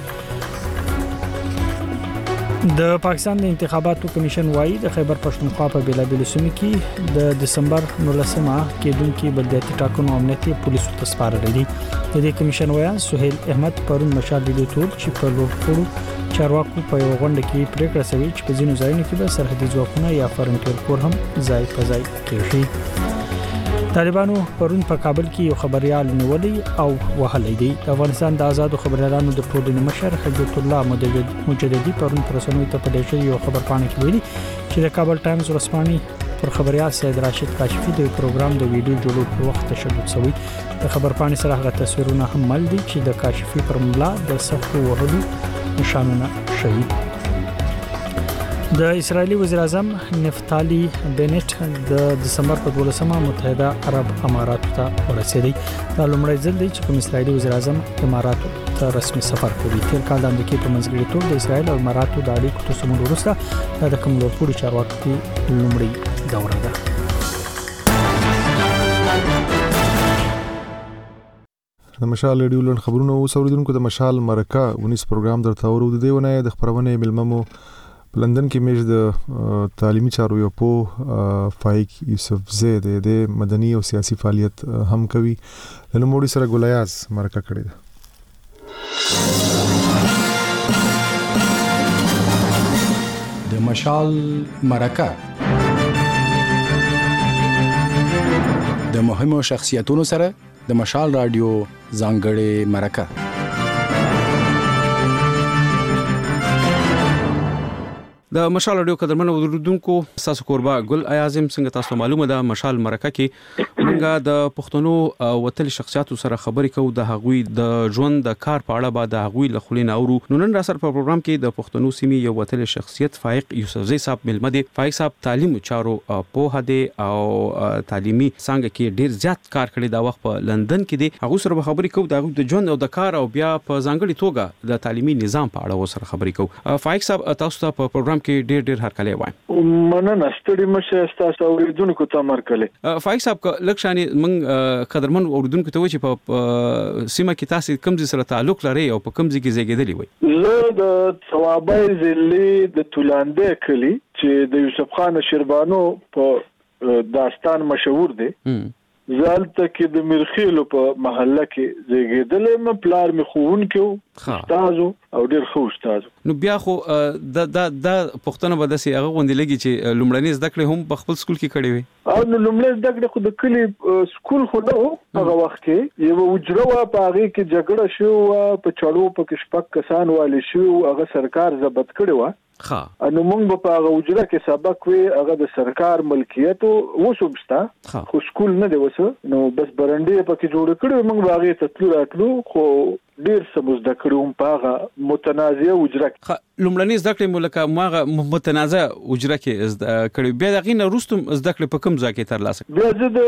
د پاکستان د انتخاباتو کمیشن وايي د خیبر پښتونخوا په بیلابیلو سیمو کې د دسمبر نولسمه کېدونکو بلدیاتي ټاکنو امنیتي پولیسو ته سپارلي دي. د دې کمیشن وایي سہیل احمد پرون مشال لیدو تور چې په لوړپوړو چارواکو په یو غونډه کې پریکړه شوې چې په ځینو ځایونو کې به سرحدي ځواکونه یا فرنټیر کور هم ځای په ځای کېږي. طالبانو پرون په کابل کې یو خبريال نیولې او وهلې دي. د افغانستان د آزادو خبريالانو د ټولنې مشر حجت الله مجددي پرون پر رسنیو ته په دې یو خبر پاڼه کې ویلي چې د کابل ټایمز ورسپاني پر خبريال سید راشد کاشفي د پروګرام د ویډیو جوړولو په وخت تشدد شوی. د خبر پاڼې سره هغه تصویرونه هم مل دي چې د کاشفي پر ملا د سختو وهلو نشانونه شوي. د اسرایلی وزیر اعظم نفتالی بنت د دسمبر په دولسمه متحده عرب امارات ته ورسېدی. دا لومړی ځل دی چې کوم اسرایلی وزیر اعظم امارات ته رسمي سفر کوي. تیر کال د امریکا په منځګړیتوب د اسرایل او اماراتو د اړیکو ترسمون وروسته د کوم لوړپوړي چارواکي لومړی دوره ده. د مشال ریډیو لن خبرونه او اوریدونکو د مشال مرکه ونیس پروګرام درته ورو د دیونه د خبرونه ملممو لندن کې میش د تعلیمي چارو یو په فایق یوسف زید د مدني او سیاسي فعالیت هم کوي. له نوموړي سره ګولیاز مرکه کړې ده. د مشال مرکه د مهمو شخصیتونو سره د مشال رادیو ځانګړې مرکه. د مشال رادیو قدرمن اوریدونکو تاسو کوربه ګل اعظم څنګه تاسو معلومه ده مشال مرکه کې موږ د پښتنو وتل شخصیتو سره خبرې کوو د هغوی د ژوند د کار په اړه بعد هغوی له خلینو اورو. نو نن را سره په پروګرام کې د پښتنو سیمې یو وتل شخصیت فایق یوسف زئی صاحب ملمه دي. فایق صاحب تعلیم چارو په هده او تعلیمي څنګه کې ډیر زیات کار کړی دا وخت په لندن کې دي. هغه سره خبرې کوو د هغوی د ژوند او د کار او بیا په ځانګړي توګه د تعلیمي نظام په اړه سره خبرې کوو. فایق صاحب تاسو ته په پروګرام کې ډیر ډیر هرکلی وایم. مننه ستړي مشه تاسو اوریدونکو ته مرکله. فایق صاحب لکشاني من قدرمن اوریدونکو ته و چې په سیمه کې تاسو کوم ځای سره تعلق لري او په کوم ځای کې زیږیدلی وي؟ زه د ثوابای ضلع د تولاندې کلی چې د یوسف خان شیربانو په داستان مشهور دی. زالته کې د مرخیلو په محله کې زیږیدلې م پلار می خون کې استادو او ډیر خو استادو. نو بیا خو د د د پښتنه به دسي هغه غوندې لګي چې لومړنی زده کړې هم په خپل سکول کې کړې وي. او نو لومړنی زده کړې خو د کلی سکول خو نو هغه وخت کې یو وجره وا په هغه کې جګړه شو په چړو په کې شپک کسان والي شو هغه سرکار ضبط کړی و. ها انو موږ په هغه وجره کې سبق وی هغه د سرکار ملکیت وسوبستا خو سکول نه دی وسه نو بس برنډي په کې جوړ کړو موږ باغې ته تلو راتلو خو ډیر څه زده کړو په هغه متنازعه وجره کې لومړنی زده کړې ملکه ماغه متنازعه وجره کې کړو بیا دغه نه روستم زده کړې په کوم ځای کې تر لاسه بیا زه د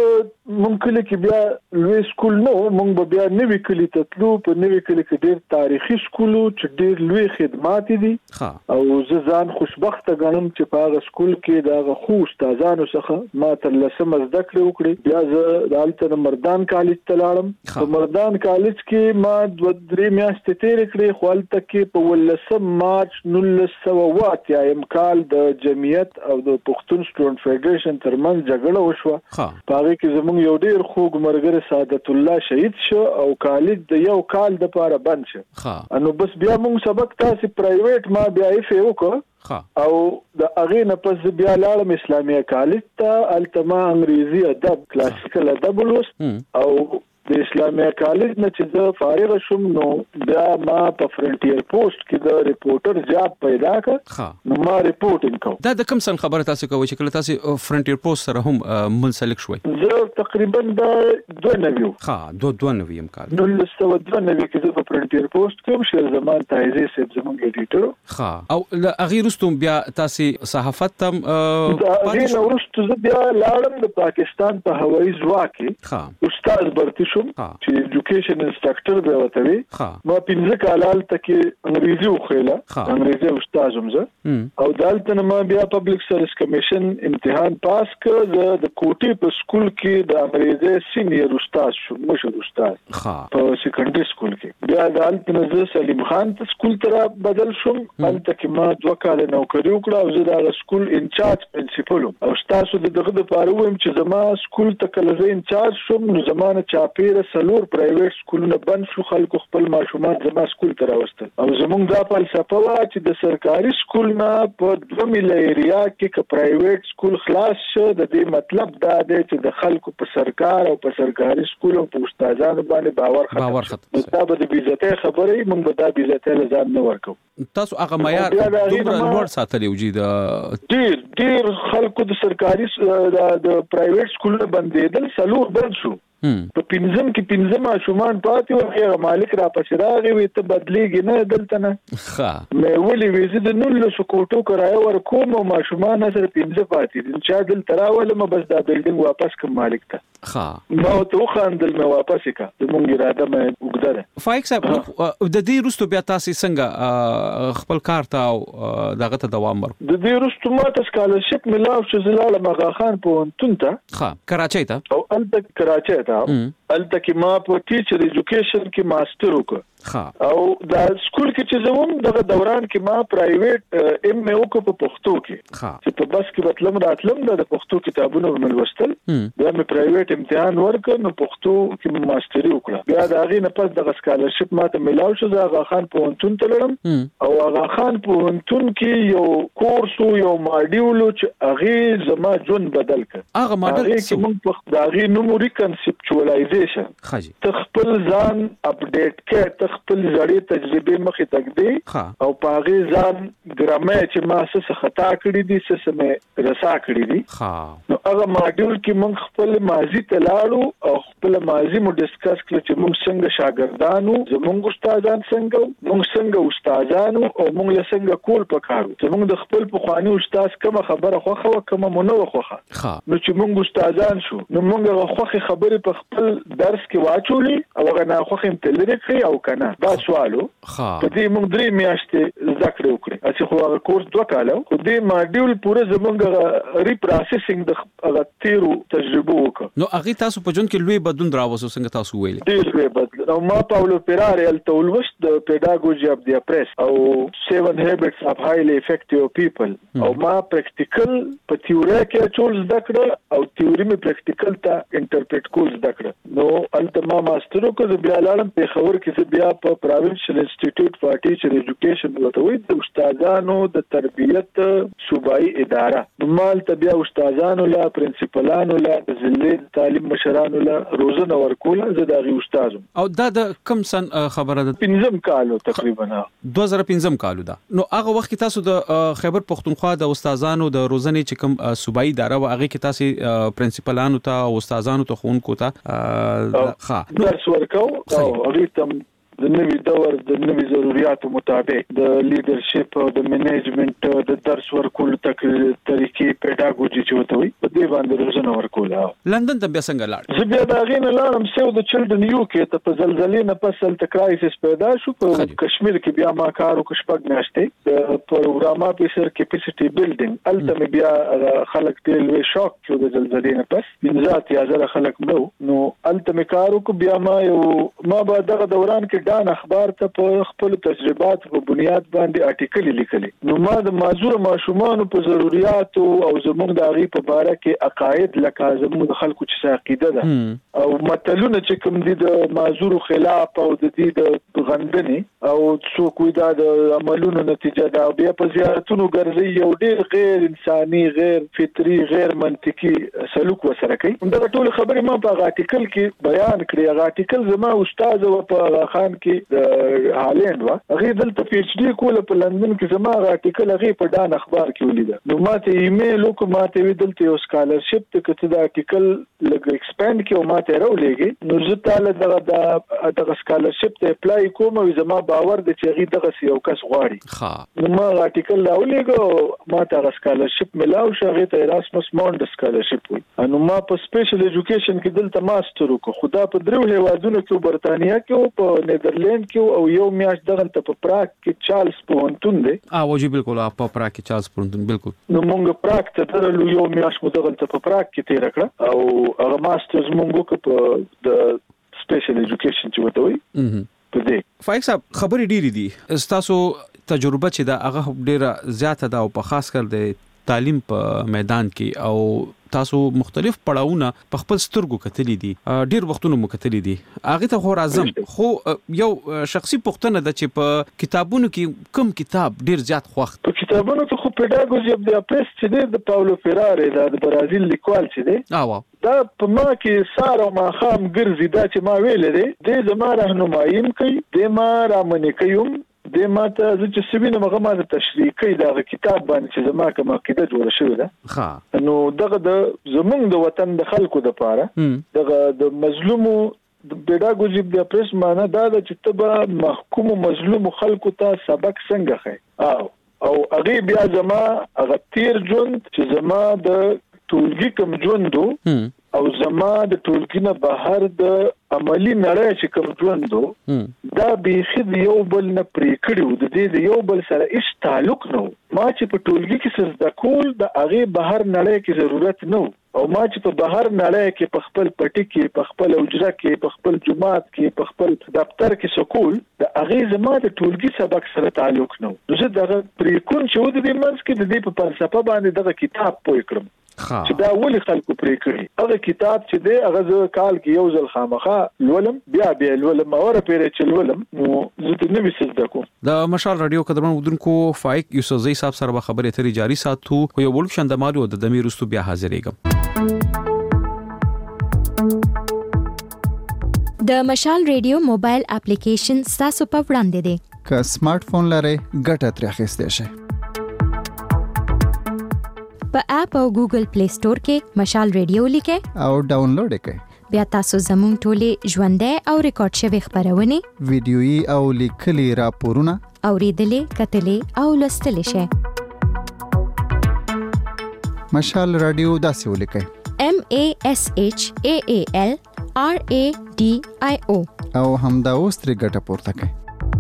مونږ کلی کې بیا لوی سکول نو مونږ بیا نوې کلی ته تلو په نوې کلی کې ډېر تاریخي سکول چې ډېر لوی خدمات دي او زه ځان خوشبخته ګڼم چې په هغه سکول کې د خو استادانو څخه ما تر لسمه زده کړې وکړې. بیا زه د هلته مردان کالج ته لاړم. په مردان کالج کې ما دوه درې میاشتې تېرې کړې خو هلته کې په ولسم مارچ نولس سوه اوه اتیایم کال د جمعیت او د پښتون سټوډنټ فیډریشن ترمنځ جګړه وشوه. په هغې کې زموږ یو ډېر خوږ ملګری سعادت الله شهید شو او کالج د یو کال دپاره بند شو. نو بس بیا موږ سبق تاسې پرایویټ ما بیا ایف ای وکړه او د هغې نه پس بیا لاړم اسلامیه کالج ته. هلته ما انګریزي ادب کلاسیکل ادب ولوست او د اسلامیه کالج نه چې زه فارغ شوم نو بیا ما په فرنټیر پوسټ کې د ریپورټر جاب پیدا کړ. نو ما ریپورټینګ کوم. دا د کوم سن خبره تاسو کوئ چې کله تاسو فرنټیر پوسټ سره هم منسلک شوي؟ زه تقریبا د دوه نوي ها دوه دوه نوي ام کال نولس سوه دوه نوي کې زه په فرنټیر پوسټ کې شیر زمان تایزي صاحب زموږ ایډیټر. ها او له هغې وروسته بیا تاسو صحافت ته پاتې شوئ؟ وروسته زه بیا لاړم د پاکستان په هوایي ځواک کې استاد برتی شوم چې ایجوکیشن انسټرکټر به وته وي. ما پنځه کاله هلته کې انګریزي وښیله، انګریزي استاد وم زه او دلته نه ما بیا پبلک سروس کمیشن امتحان پاس کړ. زه د کوټې په سکول کې د انګریزي سینیر استاد شوم، مشر استاد په سیکنډري سکول کې. بیا دلته نه زه سلیم خان ته سکول ته بدل شوم. هلته کې ما دوه کاله نوکري وکړه او زه د هغه سکول انچارج پرنسپل وم. او ستاسو د دغه دپاره ووایم چې زما سکول ته کله زه انچارج شوم نو زما نه چاپېره سلور پرایویټ سکولونه بند شو. خلکو خپل ماشومان زما سکول ته راوستل او زموږ دا فلسفه وه چې د سرکاري سکول نه په دوه میله ایریا کې که پرایویټ سکول خلاص شو د دې مطلب دا دی چې د خلکو په سرکار او په سرکاري سکول او په استادانو باندې باور ختم شو. دا به د بېعزتۍ خبره وي، موږ به دا بېعزتۍ له ځان نه ورکوو. تاسو هغه معیار دومره لوړ ساتلی و چې د ډېر ډېر خلکو د سرکاري د پرایویټ سکولونه بندېدل، سلور بند شو. په پنځم کې پنځه ماشومان پاتې وو. هغه مالک را پسې راغی وایي ته بدلېږي نه دلته نه. مې ولې وایي زه د نولسو کوټو کرایه ورکوم او ماشومان سره پنځه پاتې دي، چا دلته راولم بس دا بلډینګ واپس کړم مالک ته. ما ورته وخندل، مې واپس یې کړه. زموږ اراده مې اوږده ده. فایق صاحب د دې وروسته بیا تاسې څنګه خپل کار ته او دغه ته دوام ورکړو؟ د دې وروسته ما ته سکالرشپ میلاو شو. زه لاړم اغا خان پوهنتون ته کراچۍ ته او هلته کراچۍ ته هلته کې ما په ټیچر ایجوکیشن کې ماسټر وکړ. او دا سکول کې چې زه وم دغه دوران کې ما پرایویټ ایم ای وکړ په پښتو کې چې په بس کې بتلم راتلم د پښتو کتابونه مې لوستل. بیا مې پرایویټ امتحان ورکړ نو پښتو کې مې ماسټري وکړه. بیا د هغې نه پس دغه سکالرشپ ما ته میلاو شو. زه اغا خان پوهنتون ته لړم او اغا خان پوهنتون کې یو کورس و، یو ماډیول چې هغې زما ژوند بدل کړ. هغه ماډل چې موږ د هغې نوم ریکنسپچوالایزیشن. ته خپل ځان اپډیټ کړه، ته خپل زړې تجربې مخې تږدې او په هغې ځان ګرامر چې ما څه څه خطا کړي دي څه څه مې رسا کړي دي. نو هغه ماډیول کې موږ خپل ماضي ته لاړو او خپل ماضي مو ډسکس کړو چې موږ څنګه شاګردان وو، زموږ استادان څنګه وو، موږ څنګه استادان وو او موږ له څنګه کول پکار وو. زموږ د خپل پخواني استاد کومه خبره خوښه وه کومه مو نه وه خوښه. نو چې موږ استادان شو نو موږ هغه خوښې خبرې په خپل درس کې واچولې او هغه ناخوښې هم ته لرې کړې او که نه. دا سوال و. په دې موږ درې میاشتې زده کړې وکړې. هسې خو هغه کورس دوه کاله و خو دې ماډیول پوره زموږ هغه ریپراسیسینګ د هغه تېرو تجربو وکړه. نو هغې تاسو په ژوند کې لوی بدلون راوستو څنګه تاسو ویلې؟ ډېر لوی بدلون. او ما پاولو پیراري هلته ولوست د پیډاګوجي اف د اپریس او سیون هیبټس اف هایلی افیکټیو پیپل او ما پریکټیکل په تیوري کې اچول زده کړه او تیوري مې پریکټیکل ته انټرپریټ کول زده کړه. نو هلته ما ماسټر وکړ. بیا لاړم پېښور کې زه بیا په پراوینشل انسټیټیوټ فار ټیچر ایجوکیشن ورته وایي د استادانو د تربیت صوبایي اداره. ما هلته بیا استادانو له پرنسپلانو له د ضلعې د تعلیم مشرانو له روزنه ورکوله. زه د هغې استاد وم. او دا د کوم سن خبره ده؟ پنځم کال تقریبا دوه زره پنځم کال ده. نو هغه وخت کې تاسو د خیبر پښتونخوا د استادانو د روزنې چې کوم صوبایي اداره وه هغې کې تاسې پرنسپلانو ته او استادانو ته ښوونکو ته درس ورکوو او هغې ته د نوي دور د نوي ضرورتو مطابق د لیدرشپ او د منیجمنت د درس ورکول طریقې پیډاګوژي چې وته وي په دې باندې روزنه ورکول. لندن ته بیا څنګه لاړ؟ زه بیا دا غینه لاړم سیو د چلډرن یو کې ته په زلزلې نه پس تل کرایسس پیدا شو په کشمیر کې بیا ما کار وکړ شپږ میاشتې د پروګرام افیسر کیپاسټي بیلډینګ الته بیا خلک ډېر لوی شوک شو د زلزلې نه پس بنځات یا زره خلک نو نو الته مې کار وکړ. بیا ما یو ما به دغه دوران کې ډان اخبار ته په خپل تجربات په بنیاد باندې آرټیکل لیکلي. نو ما د معذور ماشومان په ضرورتو او زموږ د غي په باره کې عقاید لکه زموږ خلکو چې عقیده ده او متلونه چې کوم دي د معذور خلاف او د دې د غندنې او څوک وي دا د عملونو نتیجه ده. بیا په زیارتونو ګرځي یو ډېر غیر انساني غیر فطري غیر منطقي سلوک وسره کوي. دا ټول خبرې ما په آرټیکل کې بیان کړې. هغه آرټیکل زما استاد و په خان کې د هالند و هغه دلته پی ایچ ډی کوله په لندن کې زما آرټیکل هغه په ډان اخبار کې ولید. نو ماته ایمیل وکړ ماته وی دلته یو سکالرشپ ته کته دا آرټیکل لګ ایکسپاند کې او ماته راولېږي. نو زه تعالی دغه دغه سکالرشپ ته اپلای کوم او زما باور د چې هغه دغه یو کس غواړي. ها نو ما آرټیکل راولېږم ماته هغه سکالرشپ ملاو شو هغه ته ایراسمس مونډ سکالرشپ وي. نو ما په سپیشل ایجوکیشن کې دلته ماستر وکړ. خدا په درو هیوادونو کې برتانیا کې او په نیدرلند کې او یو میاشت دغه ته په پراګ کې چارلز پونتون دی. اه وجه بالکل په پراګ کې چارلز پونتون بالکل. نو مونږ پراګ ته درلو یو میاشت مو دغه ته په پراګ کې تیر کړ او هغه ماسترز مونږ کو په د سپیشل ایجوکیشن چې وته وي. په دې فایق صاحب خبرې ډېری دي تاسو تجربه چې دا هغه ډېره زیاته ده او په خاص کر د تعلیم په میدان کې او تاسو مختلف پړاوونه په خپل سترګو کتلې دي ډېر وختونه مو کتلې دي هغه ته خو راځم خو یو شخصي پوښتنه ده چې په کتابونو کې کوم کتاب ډېر زیات خوښ په کتابونو کې خو پیډاګوژي اف د اپریس چې د پاولو فیراري د برازیل لیکوال چې دی اوه دا په ما کې سار او ماخام ګرځي دا چې ما ویل دي د زما راهنمایي کوي د ما رامنې کوي د ماته چې سوینه مغه ما د تشریح کوي دا کتاب باندې چې زما کوم عقیده جوړه شوې ده. ها نو دغه د زمونږ د وطن د خلکو د پاره دغه د مظلومو د پیډاګوژي د پریس معنی دا د چې تبه محکوم مظلوم خلکو ته سبق څنګه خي او او هغه بیا زما هغه تیر ژوند چې زما د ټولګي کوم ژوندو او زما د ټولګي نه بهر د عملی نړۍ چې کوم ژوندو دا به یو بل نه پرې کړیو د دې یو بل سره هیڅ تعلق نه ما چې په ټولګي کې څه د کول د هغه بهر نړۍ کې ضرورت نه او ما چې په بهر نړۍ کې په خپل پټي کې په خپل اوجره کې په خپل جماعت کې په خپل دفتر کې سکول د هغه زما د ټولګي سبق سره تعلق نه نو زه دغه پرې کون چې و د دې منځ کې د دې په فلسفه باندې دغه کتاب پوي کړم چې دا ولې خلکو پرې کړی. هغه کتاب چې دی هغه زه کال کې یو ځل خامخا لولم بیا بیا لولم اوره پیرې چې لولم نو زه ته نوې څه زده کوم. د مشال رادیو قدرمن ودونکو فایق یوسفزئی صاحب سره خبرې اترې جاری ساتو خو یو ولک شندمالو د دمیر رستو بیا حاضرېږم. د مشال رادیو موبایل اپلیکیشن تاسو په وړاندې دی. که سمارټ فون لرئ ګټه ترې اخیستی شئ. په اپ او ګوګل پلی سٹور کې مشال رادیو لیکئ او ډاونلوډ کړئ. بیا تاسو زموږ ټولې ژوندۍ او ریکارډ شوی خبرونه ویډیويي او لیکلي راپورونه اوریدلې کتلې او لوستلې شئ. مشال رادیو داسې ولیکئ M A S H A A L R A D I O او همدا اوس ترې ګټه پورته کړئ.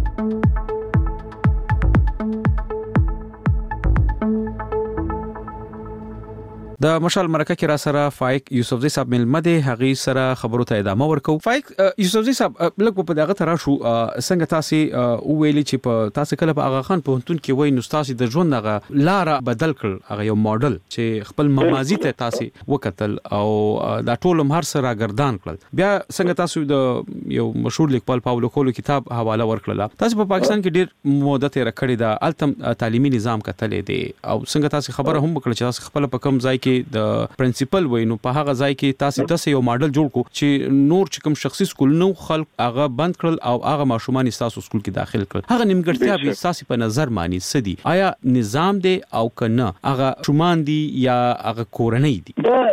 د مشال مرکه کې را سره فایق یوسفزئی صاحب ملمده هغه سره خبرو ته ادامه ورکو. فایق یوسفزئی صاحب لکه په دغه تر شو څنګه تاسو ویلي چې په تاسو کله په اغا خان په هنتون کې وای نو تاسو د ژوند هغه لار بدل کړ هغه یو ماډل چې خپل ممازی ته تاسو وکتل او دا ټول مهر سره ګردان کړل. بیا څنګه تاسو د یو مشهور لیکوال پاولو کولو کتاب حواله ورکړل. تاسو په پاکستان کې ډیر مدته تیر کړی دا التم تعلیمي نظام کتلې دي او څنګه تاسو خبره هم وکړه چې تاسو خپل په کم ځای کې د پرنسپل وینو په هغه ځای کې تاسو د یو ماډل جوړ کو چې نور چې کوم شخصي سکول نو خلک هغه بند کړل او هغه ماشومان تاسو سکول کې داخل کړل. هغه نیمګړتیا به تاسو په نظر مانی سدي آیا نظام دی او کنه هغه شومان دي یا هغه کورنۍ دي؟ دا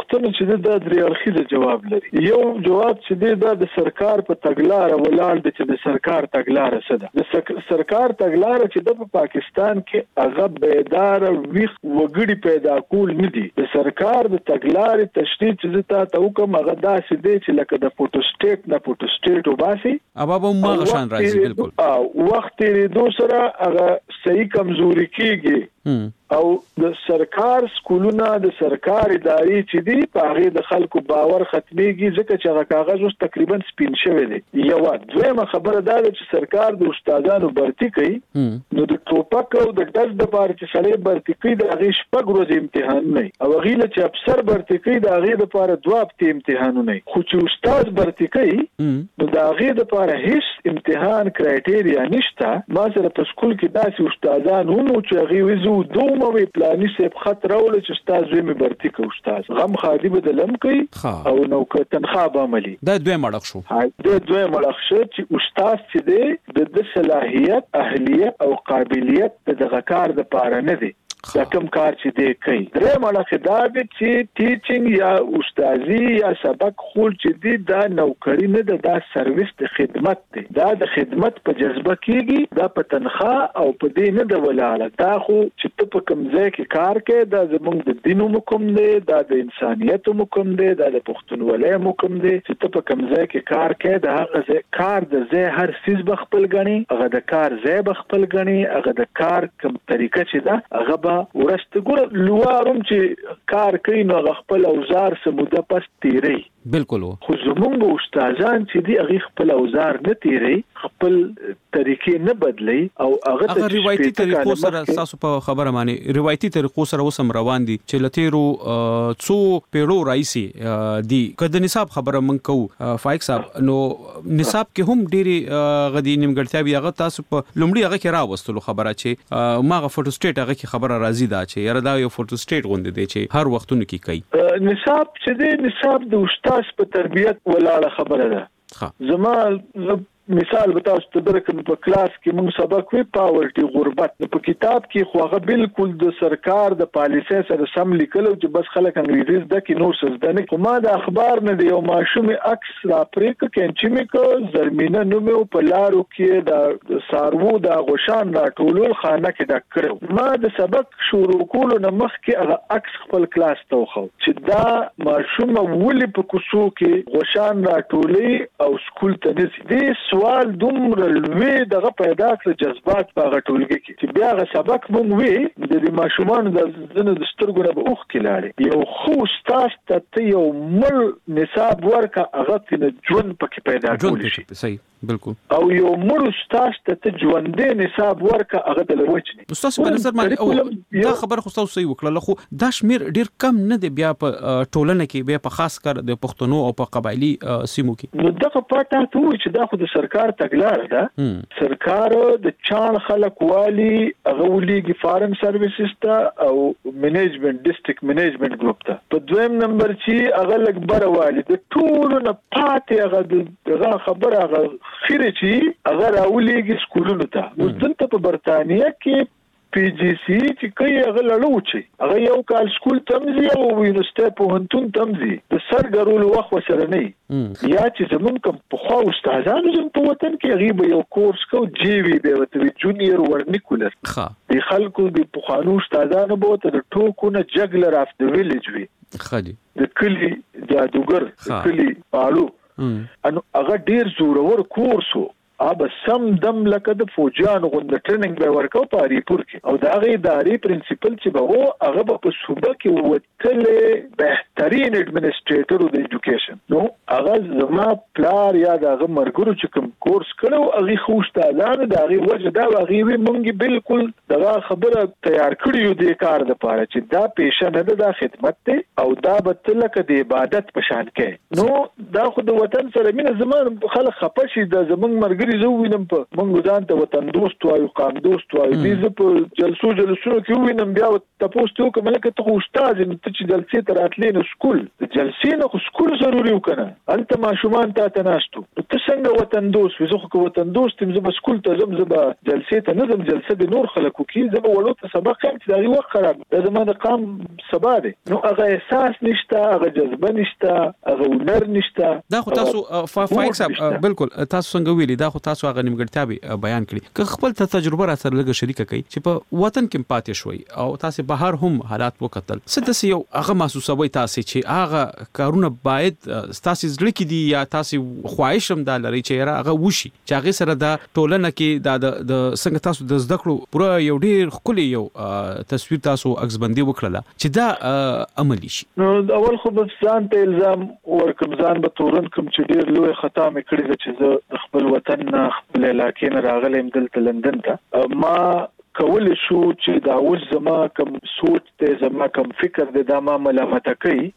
پوښتنه چې د درې اړخیزه جواب لري. یو جواب چې د سرکار په تګلارې ولاړ دی چې د سرکار تګلارې څه ده. د سرکار تګلارې چې د پاکستان کې هغه بیدار ویښ وګړي پیدا کول نه دي. د سرکار د تګلارې تشریح چې تا ته وکم هغه داسې دی چې لکه د فوټو سټیټ نه فوټو سټیټ وباسي ابا به ما غشان راځي. بالکل وخت یې دو سره هغه صحیح کمزوري کیږي او د سرکار سکولونه د سرکار ادارې چې دي په هغه د خلکو باور ختميږي ځکه چې هغه کاغذ اوس تقریبا سپین شوی دی. یو دویمه خبره دا ده چې سرکار د استادانو برتی کوي نو د ټوپک او د ډز د پاره چې سړی برتی کوي د هغه شپږ ورځې امتحان نه او غیله چې افسر برتی کوي د هغه لپاره دوه هفته امتحان نه خو چې استاد برتی کوي نو د هغه لپاره هیڅ امتحان کرایټیریا نشته. ما سره په سکول کې داسې استادان وو چې هغه وزو دوه مو پلاني سیب خط راول چې استاد زمي برتی کو استاد غم خادي بدلم کوي او نو ک تنخواه به عملي. دا دوی مړخ شو. دا دوی مړخ شو چې استاد چې دی د صلاحيت اهلیت او قابلیت د دغه کار د پاره نه دی. دا کوم کار چې دی کوي. درې مړخ دا دی چې ټیچینګ یا استادي یا سبق خول چې دی دا نوکری نه ده، دا سرویس د خدمت دی. دا د خدمت په جذبه کېږي، دا په تنخواه او په دې نه ده ولاړه. دا خو چې ته په کوم ځای کې کار کوي دا زموږ د دینو حکم دی، دا د انسانیت حکم دی، دا د پښتونولۍ حکم دی چې ته په کوم ځای کې کار کوي دا هغه کار د ځای هر څه بخپل غني، هغه د کار ځای بخپل غني، هغه د کار کوم طریقه چې دا هغه ورسته ګور لوارم چې کار کوي نو خپل اوزار سموده پس تیری. بالکل. خو زمونږ استادان چې دی هغه خپل اوزار نه تیری، خپل طریقې نه بدلی او هغه هغه روایتي طریقو سره تاسو په خبره معنی روایتي طریقو سره وسم روان دي چې لتیرو څو پیړو راځي دي. کله نصاب خبره من کو فایق صاحب نو نصاب کې هم ډيري غدي نیمګړتیا بیا هغه تاسو په لومړي هغه کې راوستلو خبره چې ماغه فوټو سټیټ هغه کې خبره راځي دا چې یاره دا یو فوټو سټیټ غوندي دی چې هر وختونو کې کوي. نصاب چې دی نصاب د استاد په تربيت ولاړه خبره ده. زما مثال به تاسو ته درکړم په کلاس کې موږ سبق وی پاورټي غربت په کتاب کې خو هغه بالکل د سرکار د پالیسۍ سره سم لیکلو چې بس خلک انګریزي زده کې نور څه زده نه. کومه د اخبار نه دی یو ماشوم عکس را پرېک کینچې مې کو زرمینه نومو په لارو کې د سارو د غشان را ټولول خانه کې ډک کړو. ما د سبق شروع کولو نه مخکې هغه عکس خپل کلاس ته وخو چې دا ماشوم ولې په کوڅو کې غشان را ټولي او سکول ته نشي. دې سوال دومره لوی دغه پیدا کړ جذبات په غټولګي کې چې بیا غ سبق مونږ وی د ماشومان د زنه د سترګو نه به اوخ کلاړي. یو خو استاد ته یو مل نصاب ورکا هغه د ژوند پکې پیدا کول شي. صحیح. بالکل. او یو مل استاد ته ژوندې نصاب ورکا هغه د لوچني. استاد په نظر باندې دا خبر خو تاسو صحیح وکړه خو دا شمیر ډیر کم نه دی بیا په ټولنه کې بیا په خاص کر د پښتنو او په قبایلی سیمو کې. نو دغه پټه ته چې دا خو د سرکار تګلار ده. سرکار د چان خلک والی هغه ولېږي فارم سرویسز ته او منیجمنت ډیسټریکټ منیجمنت ګروپ ته. په دویم نمبر چې هغه لګبر والی د ټول نه پاتې هغه دغه خبره هغه خیره چې هغه راولېږي سکولونو ته. اوس دلته په برتانیا کې پی جی سی چې کوي هغه لړوچي هغه یو کال سکول تمزي او یونیورسيټي په هنتون تمزي د سرګرولو وخت وسره نه یا چې زمون کوم په خو استادانو زم په وطن کې غیب یو کورس کو جی وی به وته جونیئر ورنیکولر ښه د خلکو د پخوانو استادانو به ته ټوکو نه جګلر اف د ویلیج وی خدي د کلی جادوګر د کلی پالو انو هغه ډیر زورور کورس وو. اب سم دم لکه د فوجان غوند ټریننګ به ورکو په اړیپور کې او دا غي اداري پرنسپل چې به وو هغه په صوبه کې وتل بهترین اډمنسټریټر د ایجوکیشن. نو هغه زما پلار یا دغه مرګرو چې کوم کورس کړو هغه خو استادانو د هغه وجه دا هغه وی مونږ بالکل دغه خبره تیار کړیو د کار د پاره چې دا پیشه نه ده د خدمت ته او دا به لکه د عبادت په شان کې. نو دا خو د وطن سره مینه زمون خلک خپشي د زمون مرګ زه وینم په مونږ ځان ته وطن دوست وایو قام دوست وایو دې زه په جلسو جلسو کې وینم بیا تاسو ته کوم لکه ته استاد ته چې جلسې تر اتلې نو سکول د جلسې نه خو سکول ضروري وکنه انت ماشومان ته تناستو ته څنګه وطن دوست وي؟ زه خو وطن دوست یم، زه به سکول ته ځم، زه به جلسې ته نه ځم، جلسه د نور خلکو کې، زه به وړو ته سبق یم چې د هغې وخت خراب دا زما د قام سبا دی. نو هغه احساس نشته، هغه جذبه نشته، هغه هنر نشته. دا خو تاسو فایق صاحب بالکل تاسو څنګه ویلي، دا خو تاسو هغه نیمګړتیا بیان کړي که خپل تجربه را سره لږه شریکه کړئ چې په وطن کې پاتې شوي او تاسو بهر هم حالات وکتل، څه داسې یو هغه محسوسوي تاسو چې هغه کارونه باید تاسو زړه کې دي یا تاسو خواهش هم دا لري چې هغه وشي چې هغه سره د ټولنه کې د د څنګه تاسو د زده کړو پوره یو ډیر خولي یو تصویر تاسو عکسبندي وکړه چې دا عملی شي؟ نو اول خو بس ځان ته الزام ورکم، ځان به تورن کوم چې ډیر لوی خطا مې کړې ده چې زه خپل وطن نه خپل علاقې نه راغلم دلته لندن ته. ما کول شو چې دا اوس زما کوم سوچ ته زما کوم فکر د دا ما ملامت کوي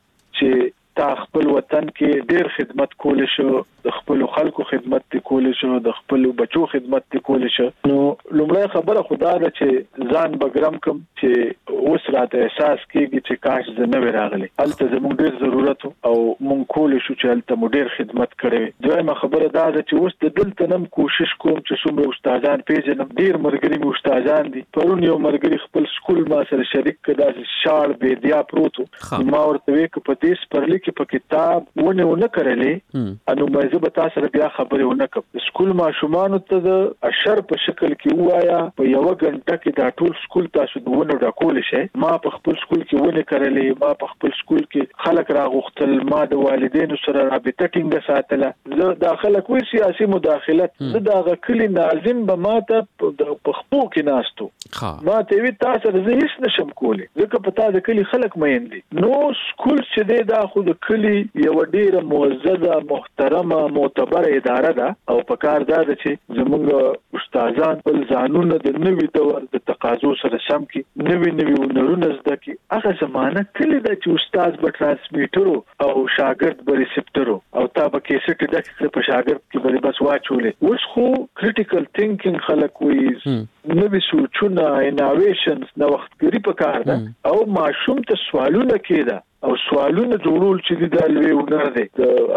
چې تا خپل وطن کې ډیر خدمت کول شو، د خپل خلکو خدمت کول شو، د خپل بچو خدمت کول شو. نو لومړی خبره خدا ده چې ځان بګرم کوم چې اوس راته احساس کیږي چې کاش زه نه راغلی هلته، زموږ ډیر ضرورت او مونږ کول شو چې هلته مو ډیر خدمت کړی. دویمه خبره دا ده چې اوس د دلته نم کوشش کوم چې څومره استادان پیژنم، ډیر مرګري مو استادان دي. پرون یو مرګري خپل سکول ما سره شریک کړه، دا شاړ بيدیا پروتو، ما ورته وې ک په دې سپرلی کې په کتاب ونه ونه کړلې انو مې زه به تاسو سره بیا خبرې ونه کوم. سکول ماشومان ته د اشر په شکل کې وایا په یو غنټه کې دا ټول سکول تاسو دونه ډکول شي. ما په خپل سکول کې ونه کړلې، ما په خپل سکول کې خلک راغختل، ما د والدینو سره رابطه ټینګه ساتله. زه داخله کوئی سیاسي مداخلت زه دا غکلی ناظم به ما ته په خپو کې ناستو ما ته وی تاسو زه هیڅ نشم کولی ځکه پتا د کلی خلک مېن دي. نو سکول چې دی دا خو د کلی یو ډیره معززه محترمه معتبره اداره ده او په کار دا ده چې زموږ استادان بل ځانونه د نوې دور د تقاضو سره سم کی نوې نوې ونرونه زده کی. هغه زمانہ کلی ده چې استاد به ترانسمیټر او شاګرد به ریسپټر او تا به کیسټ د په شاګرد کې به بس واچولې. اوس خو کریټیکل تھینکینګ خلک وي، نوې سوچونه، انوویشنز، نوښتګری په کار ده او ماشوم ته سوالونه کېده او سوالونه جوړول چې د لوی ونر دي.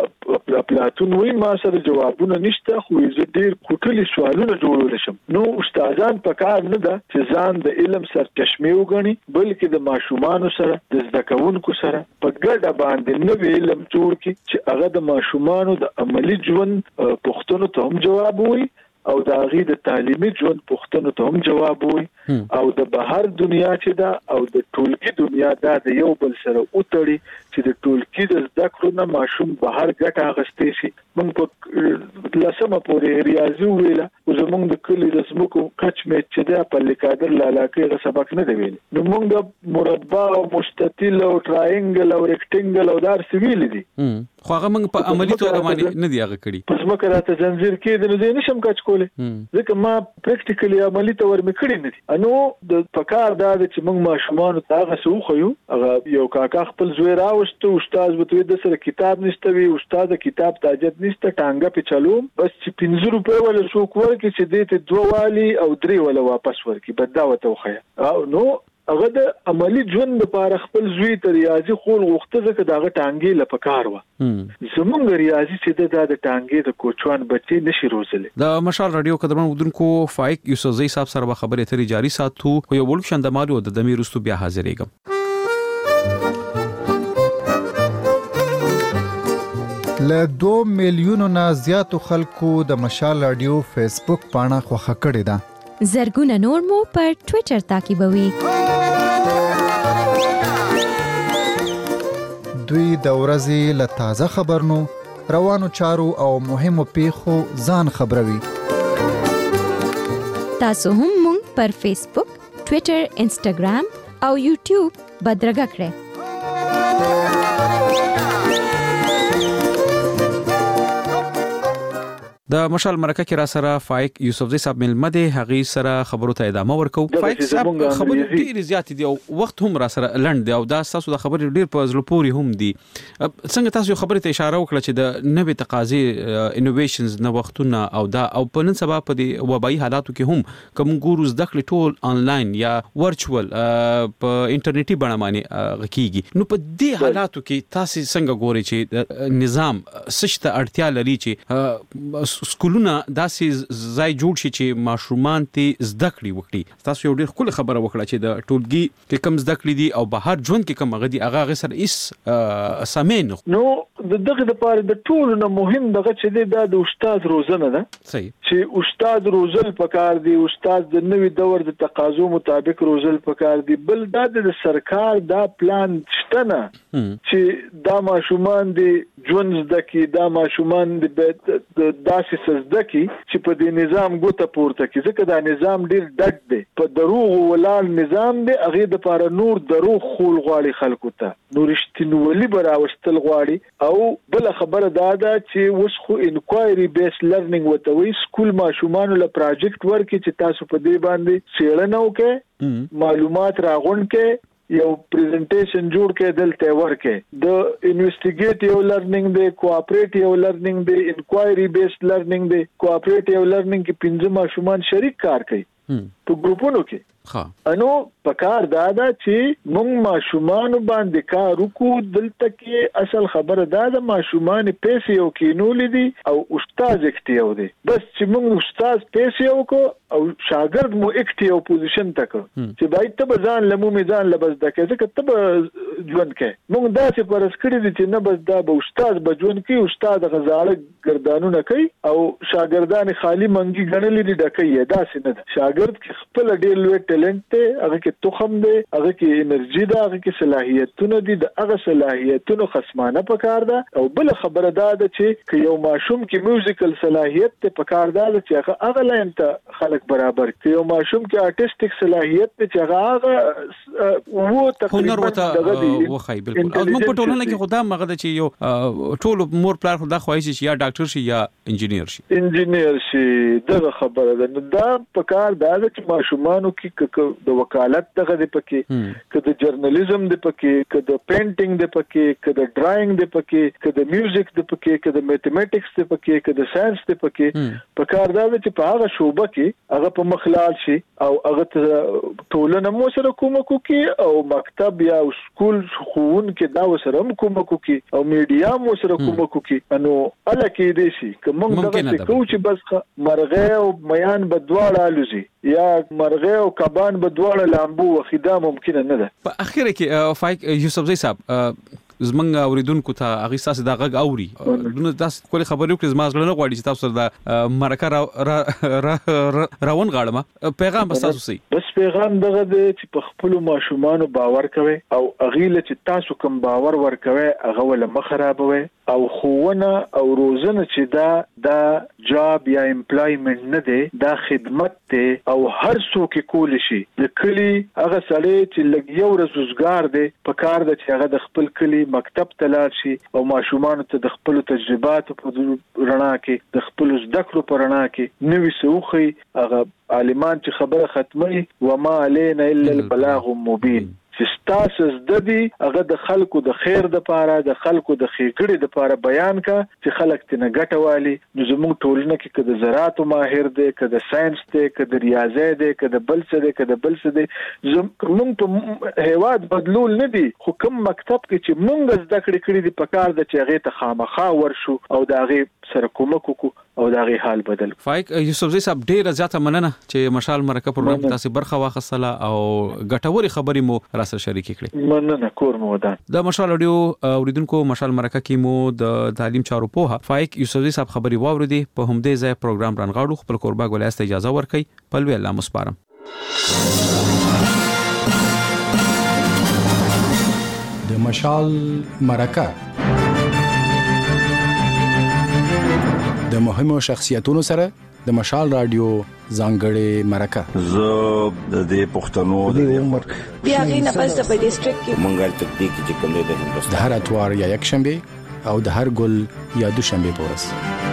د افلاطون وی ما سره جوابونه نشته خو زه ډیر کوټلي سوالونه جوړول شم. نو استادان په کار نه ده چې ځان د علم سرچشمه وګڼي بلکې د ماشومان سره د زده کوونکو سره په ګډه باندې نوې علم جوړ کړي چې هغه د ماشومان د عملی ژوند پوښتنو ته هم جواب وي او د هغې د تعلیمي ژوند پوښتنو ته هم جواب وي او د بهر دنیا چې دا او د ټولګي دنیا دا د یو بل سره وتړي چې د ټولګي د زده کړو نه ماشوم بهر ګټه اخیستی شي. موږ په لسمه پورې ریاضي وویله خو زموږ د کلي د ځمکو کچ میچ چې دی په لیکادر لالاکې هغه سبق نه دی ویلی. نو موږ د مربع او مستطیل او ټرائنګل او ریکټنګل او دا هر ویلي دي خو هغه موږ په عملي توګه باندې نه دی هغه کړي. په ځمکه راته زنځیر کېدل نو زه نشم کچ کولی ځکه ما پریکټیکلی عملي تور مې کړی نه دي. انو د پکار دا چې موږ ماشومان ته هغه څه وښیو. هغه یو کاکا خپل زوی راوستو، استاد به د سره کتاب نشته وي، استاد کتاب تاجت نشته، ټانګه په چلو بس چې پنځه روپۍ ولا څوک ورکړي چې دې ته دوه والی او درې ولا واپس ورکړي بد دا وته وخیا. او نو هغه د عملی ژوند لپاره خپل زوی ته ریاضي خول غوښته ځکه داغه ټانګې لپاره و. زمونږ ریاضي چې د د ټانګې د کوچوان بچي نشي روزلې. د مشال رادیو قدرمن ودونکو فایق یوسفزئی صاحب سره خبرې اترې جاری ساتو خو یو بل شندمالو د دمیر رستو بیا حاضرېږم. له دوه میلیونو نه زیاتو خلکو د مشال رادیو فیسبوک پاڼه خوښه کړې ده. زرګونه نور مو پر ټوئیټر تعقیبوي. دوی د ورځې له تازه خبرونو، روانو چارو او مهمو پیښو ځان خبروي. تاسو هم مونږ پر فیسبوک، ټوئیټر، انسټاګرام او یوټیوب بدرګه کړئ. د مشال مرکه کې را سره فایق یوسفزی صاحب ملمده هغه سره خبرو ته ادامه ورکو. فایق صاحب خبرې ډېر زیات دي او وخت هم را سره لند دی او دا تاسو د خبرې ډېر په زړه پورې هم دي. څنګه تاسو خبرې ته اشاره وکړه چې د نوې تقاضې انوویشنز نو وختونه او دا او په نن سبا په دې وبایي حالاتو کې هم کوم ګورو زده کړې ټول انلاین یا ورچوال په انټرنیټي بڼه باندې غکیږي. نو په دې حالاتو کې تاسو څنګه ګورئ چې نظام سشته اړتیا لري چې سکولونه داسې ځای جوړ شي چې ماشومان ته زده کړې وکړي. تاسو یو ډېر خپل خبره وکړه چې د ټولګي کې کم زده کړې دي او بهر ژوند کې کم غدي هغه غسر اس سامین. نو د دغه لپاره د ټولو نه مهم دغه چې د استاد روزنه ده. صحیح. چې استاد روزل پکار دی، استاد د نوې دور د تقاضو مطابق روزل پکار دی. بل دا د سرکار دا پلان شته نه چې دا ماشومان دی ژوند زده کی، دا ماشومان دی داسې سزده کی چې په دې نظام ګوته پورته کی. ځکه دا نظام ډیر ډډ دی، په دروغ ولال نظام دی. هغه د لپاره نور دروغ خول غواړي خلکو ته، نور رښتینولي براوستل غواړي. او بل خبره دا ده چې اوس خو انکوایري بیس لرنینګ وته وي، سکول ماشومان له پروجیکټ ورکي چې تاسو په دې باندې څېړنه وکړئ، معلومات راغونډ کړئ، یو پریزنټیشن جوړ کې دلته ورکې. د انویسټیګیټیو لرنینګ دی، کوآپریټیو لرنینګ دی، انکوایري بیسډ لرنینګ دی. کوآپریټیو لرنینګ کې پنځه ماشومان شریک کار کوي په ګروپونو کې. انو پکار دا دا چې مونږ ماشومان باندې کار وکړو. دلته کې اصل خبره دا ده ماشومان پیسې یو کینولې دي او استاد اکټیو دی. بس چې مونږ استاد پیسې وکړو او شاګرد مو اکټیو پوزیشن تک چې باید ته ځان لمو میزان لبس دکې ځکه ته ژوند کې. مونږ داسې پرس کړی دي چې نه بس دا به استاد به ژوند کې، استاد غزاړه ګردانونه کوي او شاګردان خالی منګي غنلې دي ډکې. داسې نه شاګرد کې خپل ډېر لوی ټیلنټ ته، هغه کې تخم دی، هغه کې انرژي ده، هغه کې صلاحیتونه دي. د هغه صلاحیتونو خصمانه پکار ده. او بل خبره ده چې یو ماشوم کې میوزیکل صلاحیت ته پکار ده چې هغه لاین ته خلک برابر کړي. یو ماشوم کې آرټیسټیک صلاحیت ته چې هغه وو تقریبا دغه دی وخی. بالکل. او موږ په ټولنه کې خدا مغه ده چې یو ټول مور پلار خدا خوایي چې یا ډاکټر شي یا انجینیر شي. انجینیر شي دغه خبره ده. دا پکار ده چې ماشومانو کې د وکالت دغه د پکې، که د جرنالیزم د پکې، که د پینټینګ د پکې، که د ډرایینګ د پکې، که د میوزیک د پکې، که د میتھمیټکس د پکې، که د ساينس د پکې. پکار دا چې په هغه شوبه کې هغه په مخلال شي او هغه ټولنه مو سره کومک کوي او مکتب یا سکول خون کې دا وسره کومک کوي او میډیا مو سره کومک کوي. نو الکه دې شي کوم دغه کو چې بس مرغه او میان بدواړه الوزي یا مرغه او کبان بدواړه لامبو وخدا ممکن نه ده. په اخر کې فایق یوسفزی صاحب زمنګ اوریدونکو ته هغه ساسه د غږ اوري دونه تاسو کولی خبرې وکړئ. زما ځل نه غواړي چې تاسو د مرکه راون غاړم پیغام بس تاسو سي بس پیغام دغه چې په خپل ماشومان باور کوي او اغیله چې تاسو کوم باور ورکوي هغه ول مخربوي او خوونه او روزنه چې دا دا جاب یا امپلایمنت نه دی، دا خدمت دی او هر څوک کول شي. د کلی هغه سړی چې لګ یو روزګار دی په کار د چې هغه د خپل کلی مکتب ته لاړ شي او ماشومان ته د خپل تجربات په رڼا کې د خپل زده کړو په رڼا کې نوې سوخي هغه عالمان چې خبره ختمي وما علينا الا البلاغ المبين. چې تاسو د دې هغه د خلکو د خیر د پاره د خلکو د خېګړې د پاره بیان کا چې خلک ته نه ګټه والی. نو زموږ ټولنه کې کده زراعت ماهر دی، کده ساينس دی، کده ریاضي دی، کده بل څه دی، کده بل څه دی. زموږ په هیواد بدلول نه دي، خو کوم مکتب کې چې مونږ زده کړې کړې دي په کار د چې هغه ته خامخا ورشو او د هغه سره کومک وکړو او د هغه حال بدل. فایق یوسفزی صاحب ډیر زیاته مننه چې مشال مرکه پروګرام تاسو برخه واخصله او ګټوري خبرې مو را سره شریک کړې. مننه کور مو ودان. د مشال اډیو اوریدونکو مشال مرکه کې مو د تعلیم چارو په فایق یوسفزی صاحب خبري واوریدي. په همدې ځای پروګرام رانغاړو. خپل قربا ولایت اجازه ورکړي. پلوي الله مسپارم. د مشال مرکه د مهمو شخصیتونو سره د مشال رادیو ځانګړې مرکه. زه د دې پښتنو د عمر بیا غي نه پس په ډیسټریکټ کې منګل تکتیک چې کوم د هندوستان د هر اتوار یا یک شنبه او د هر ګل یا دوشنبه پورس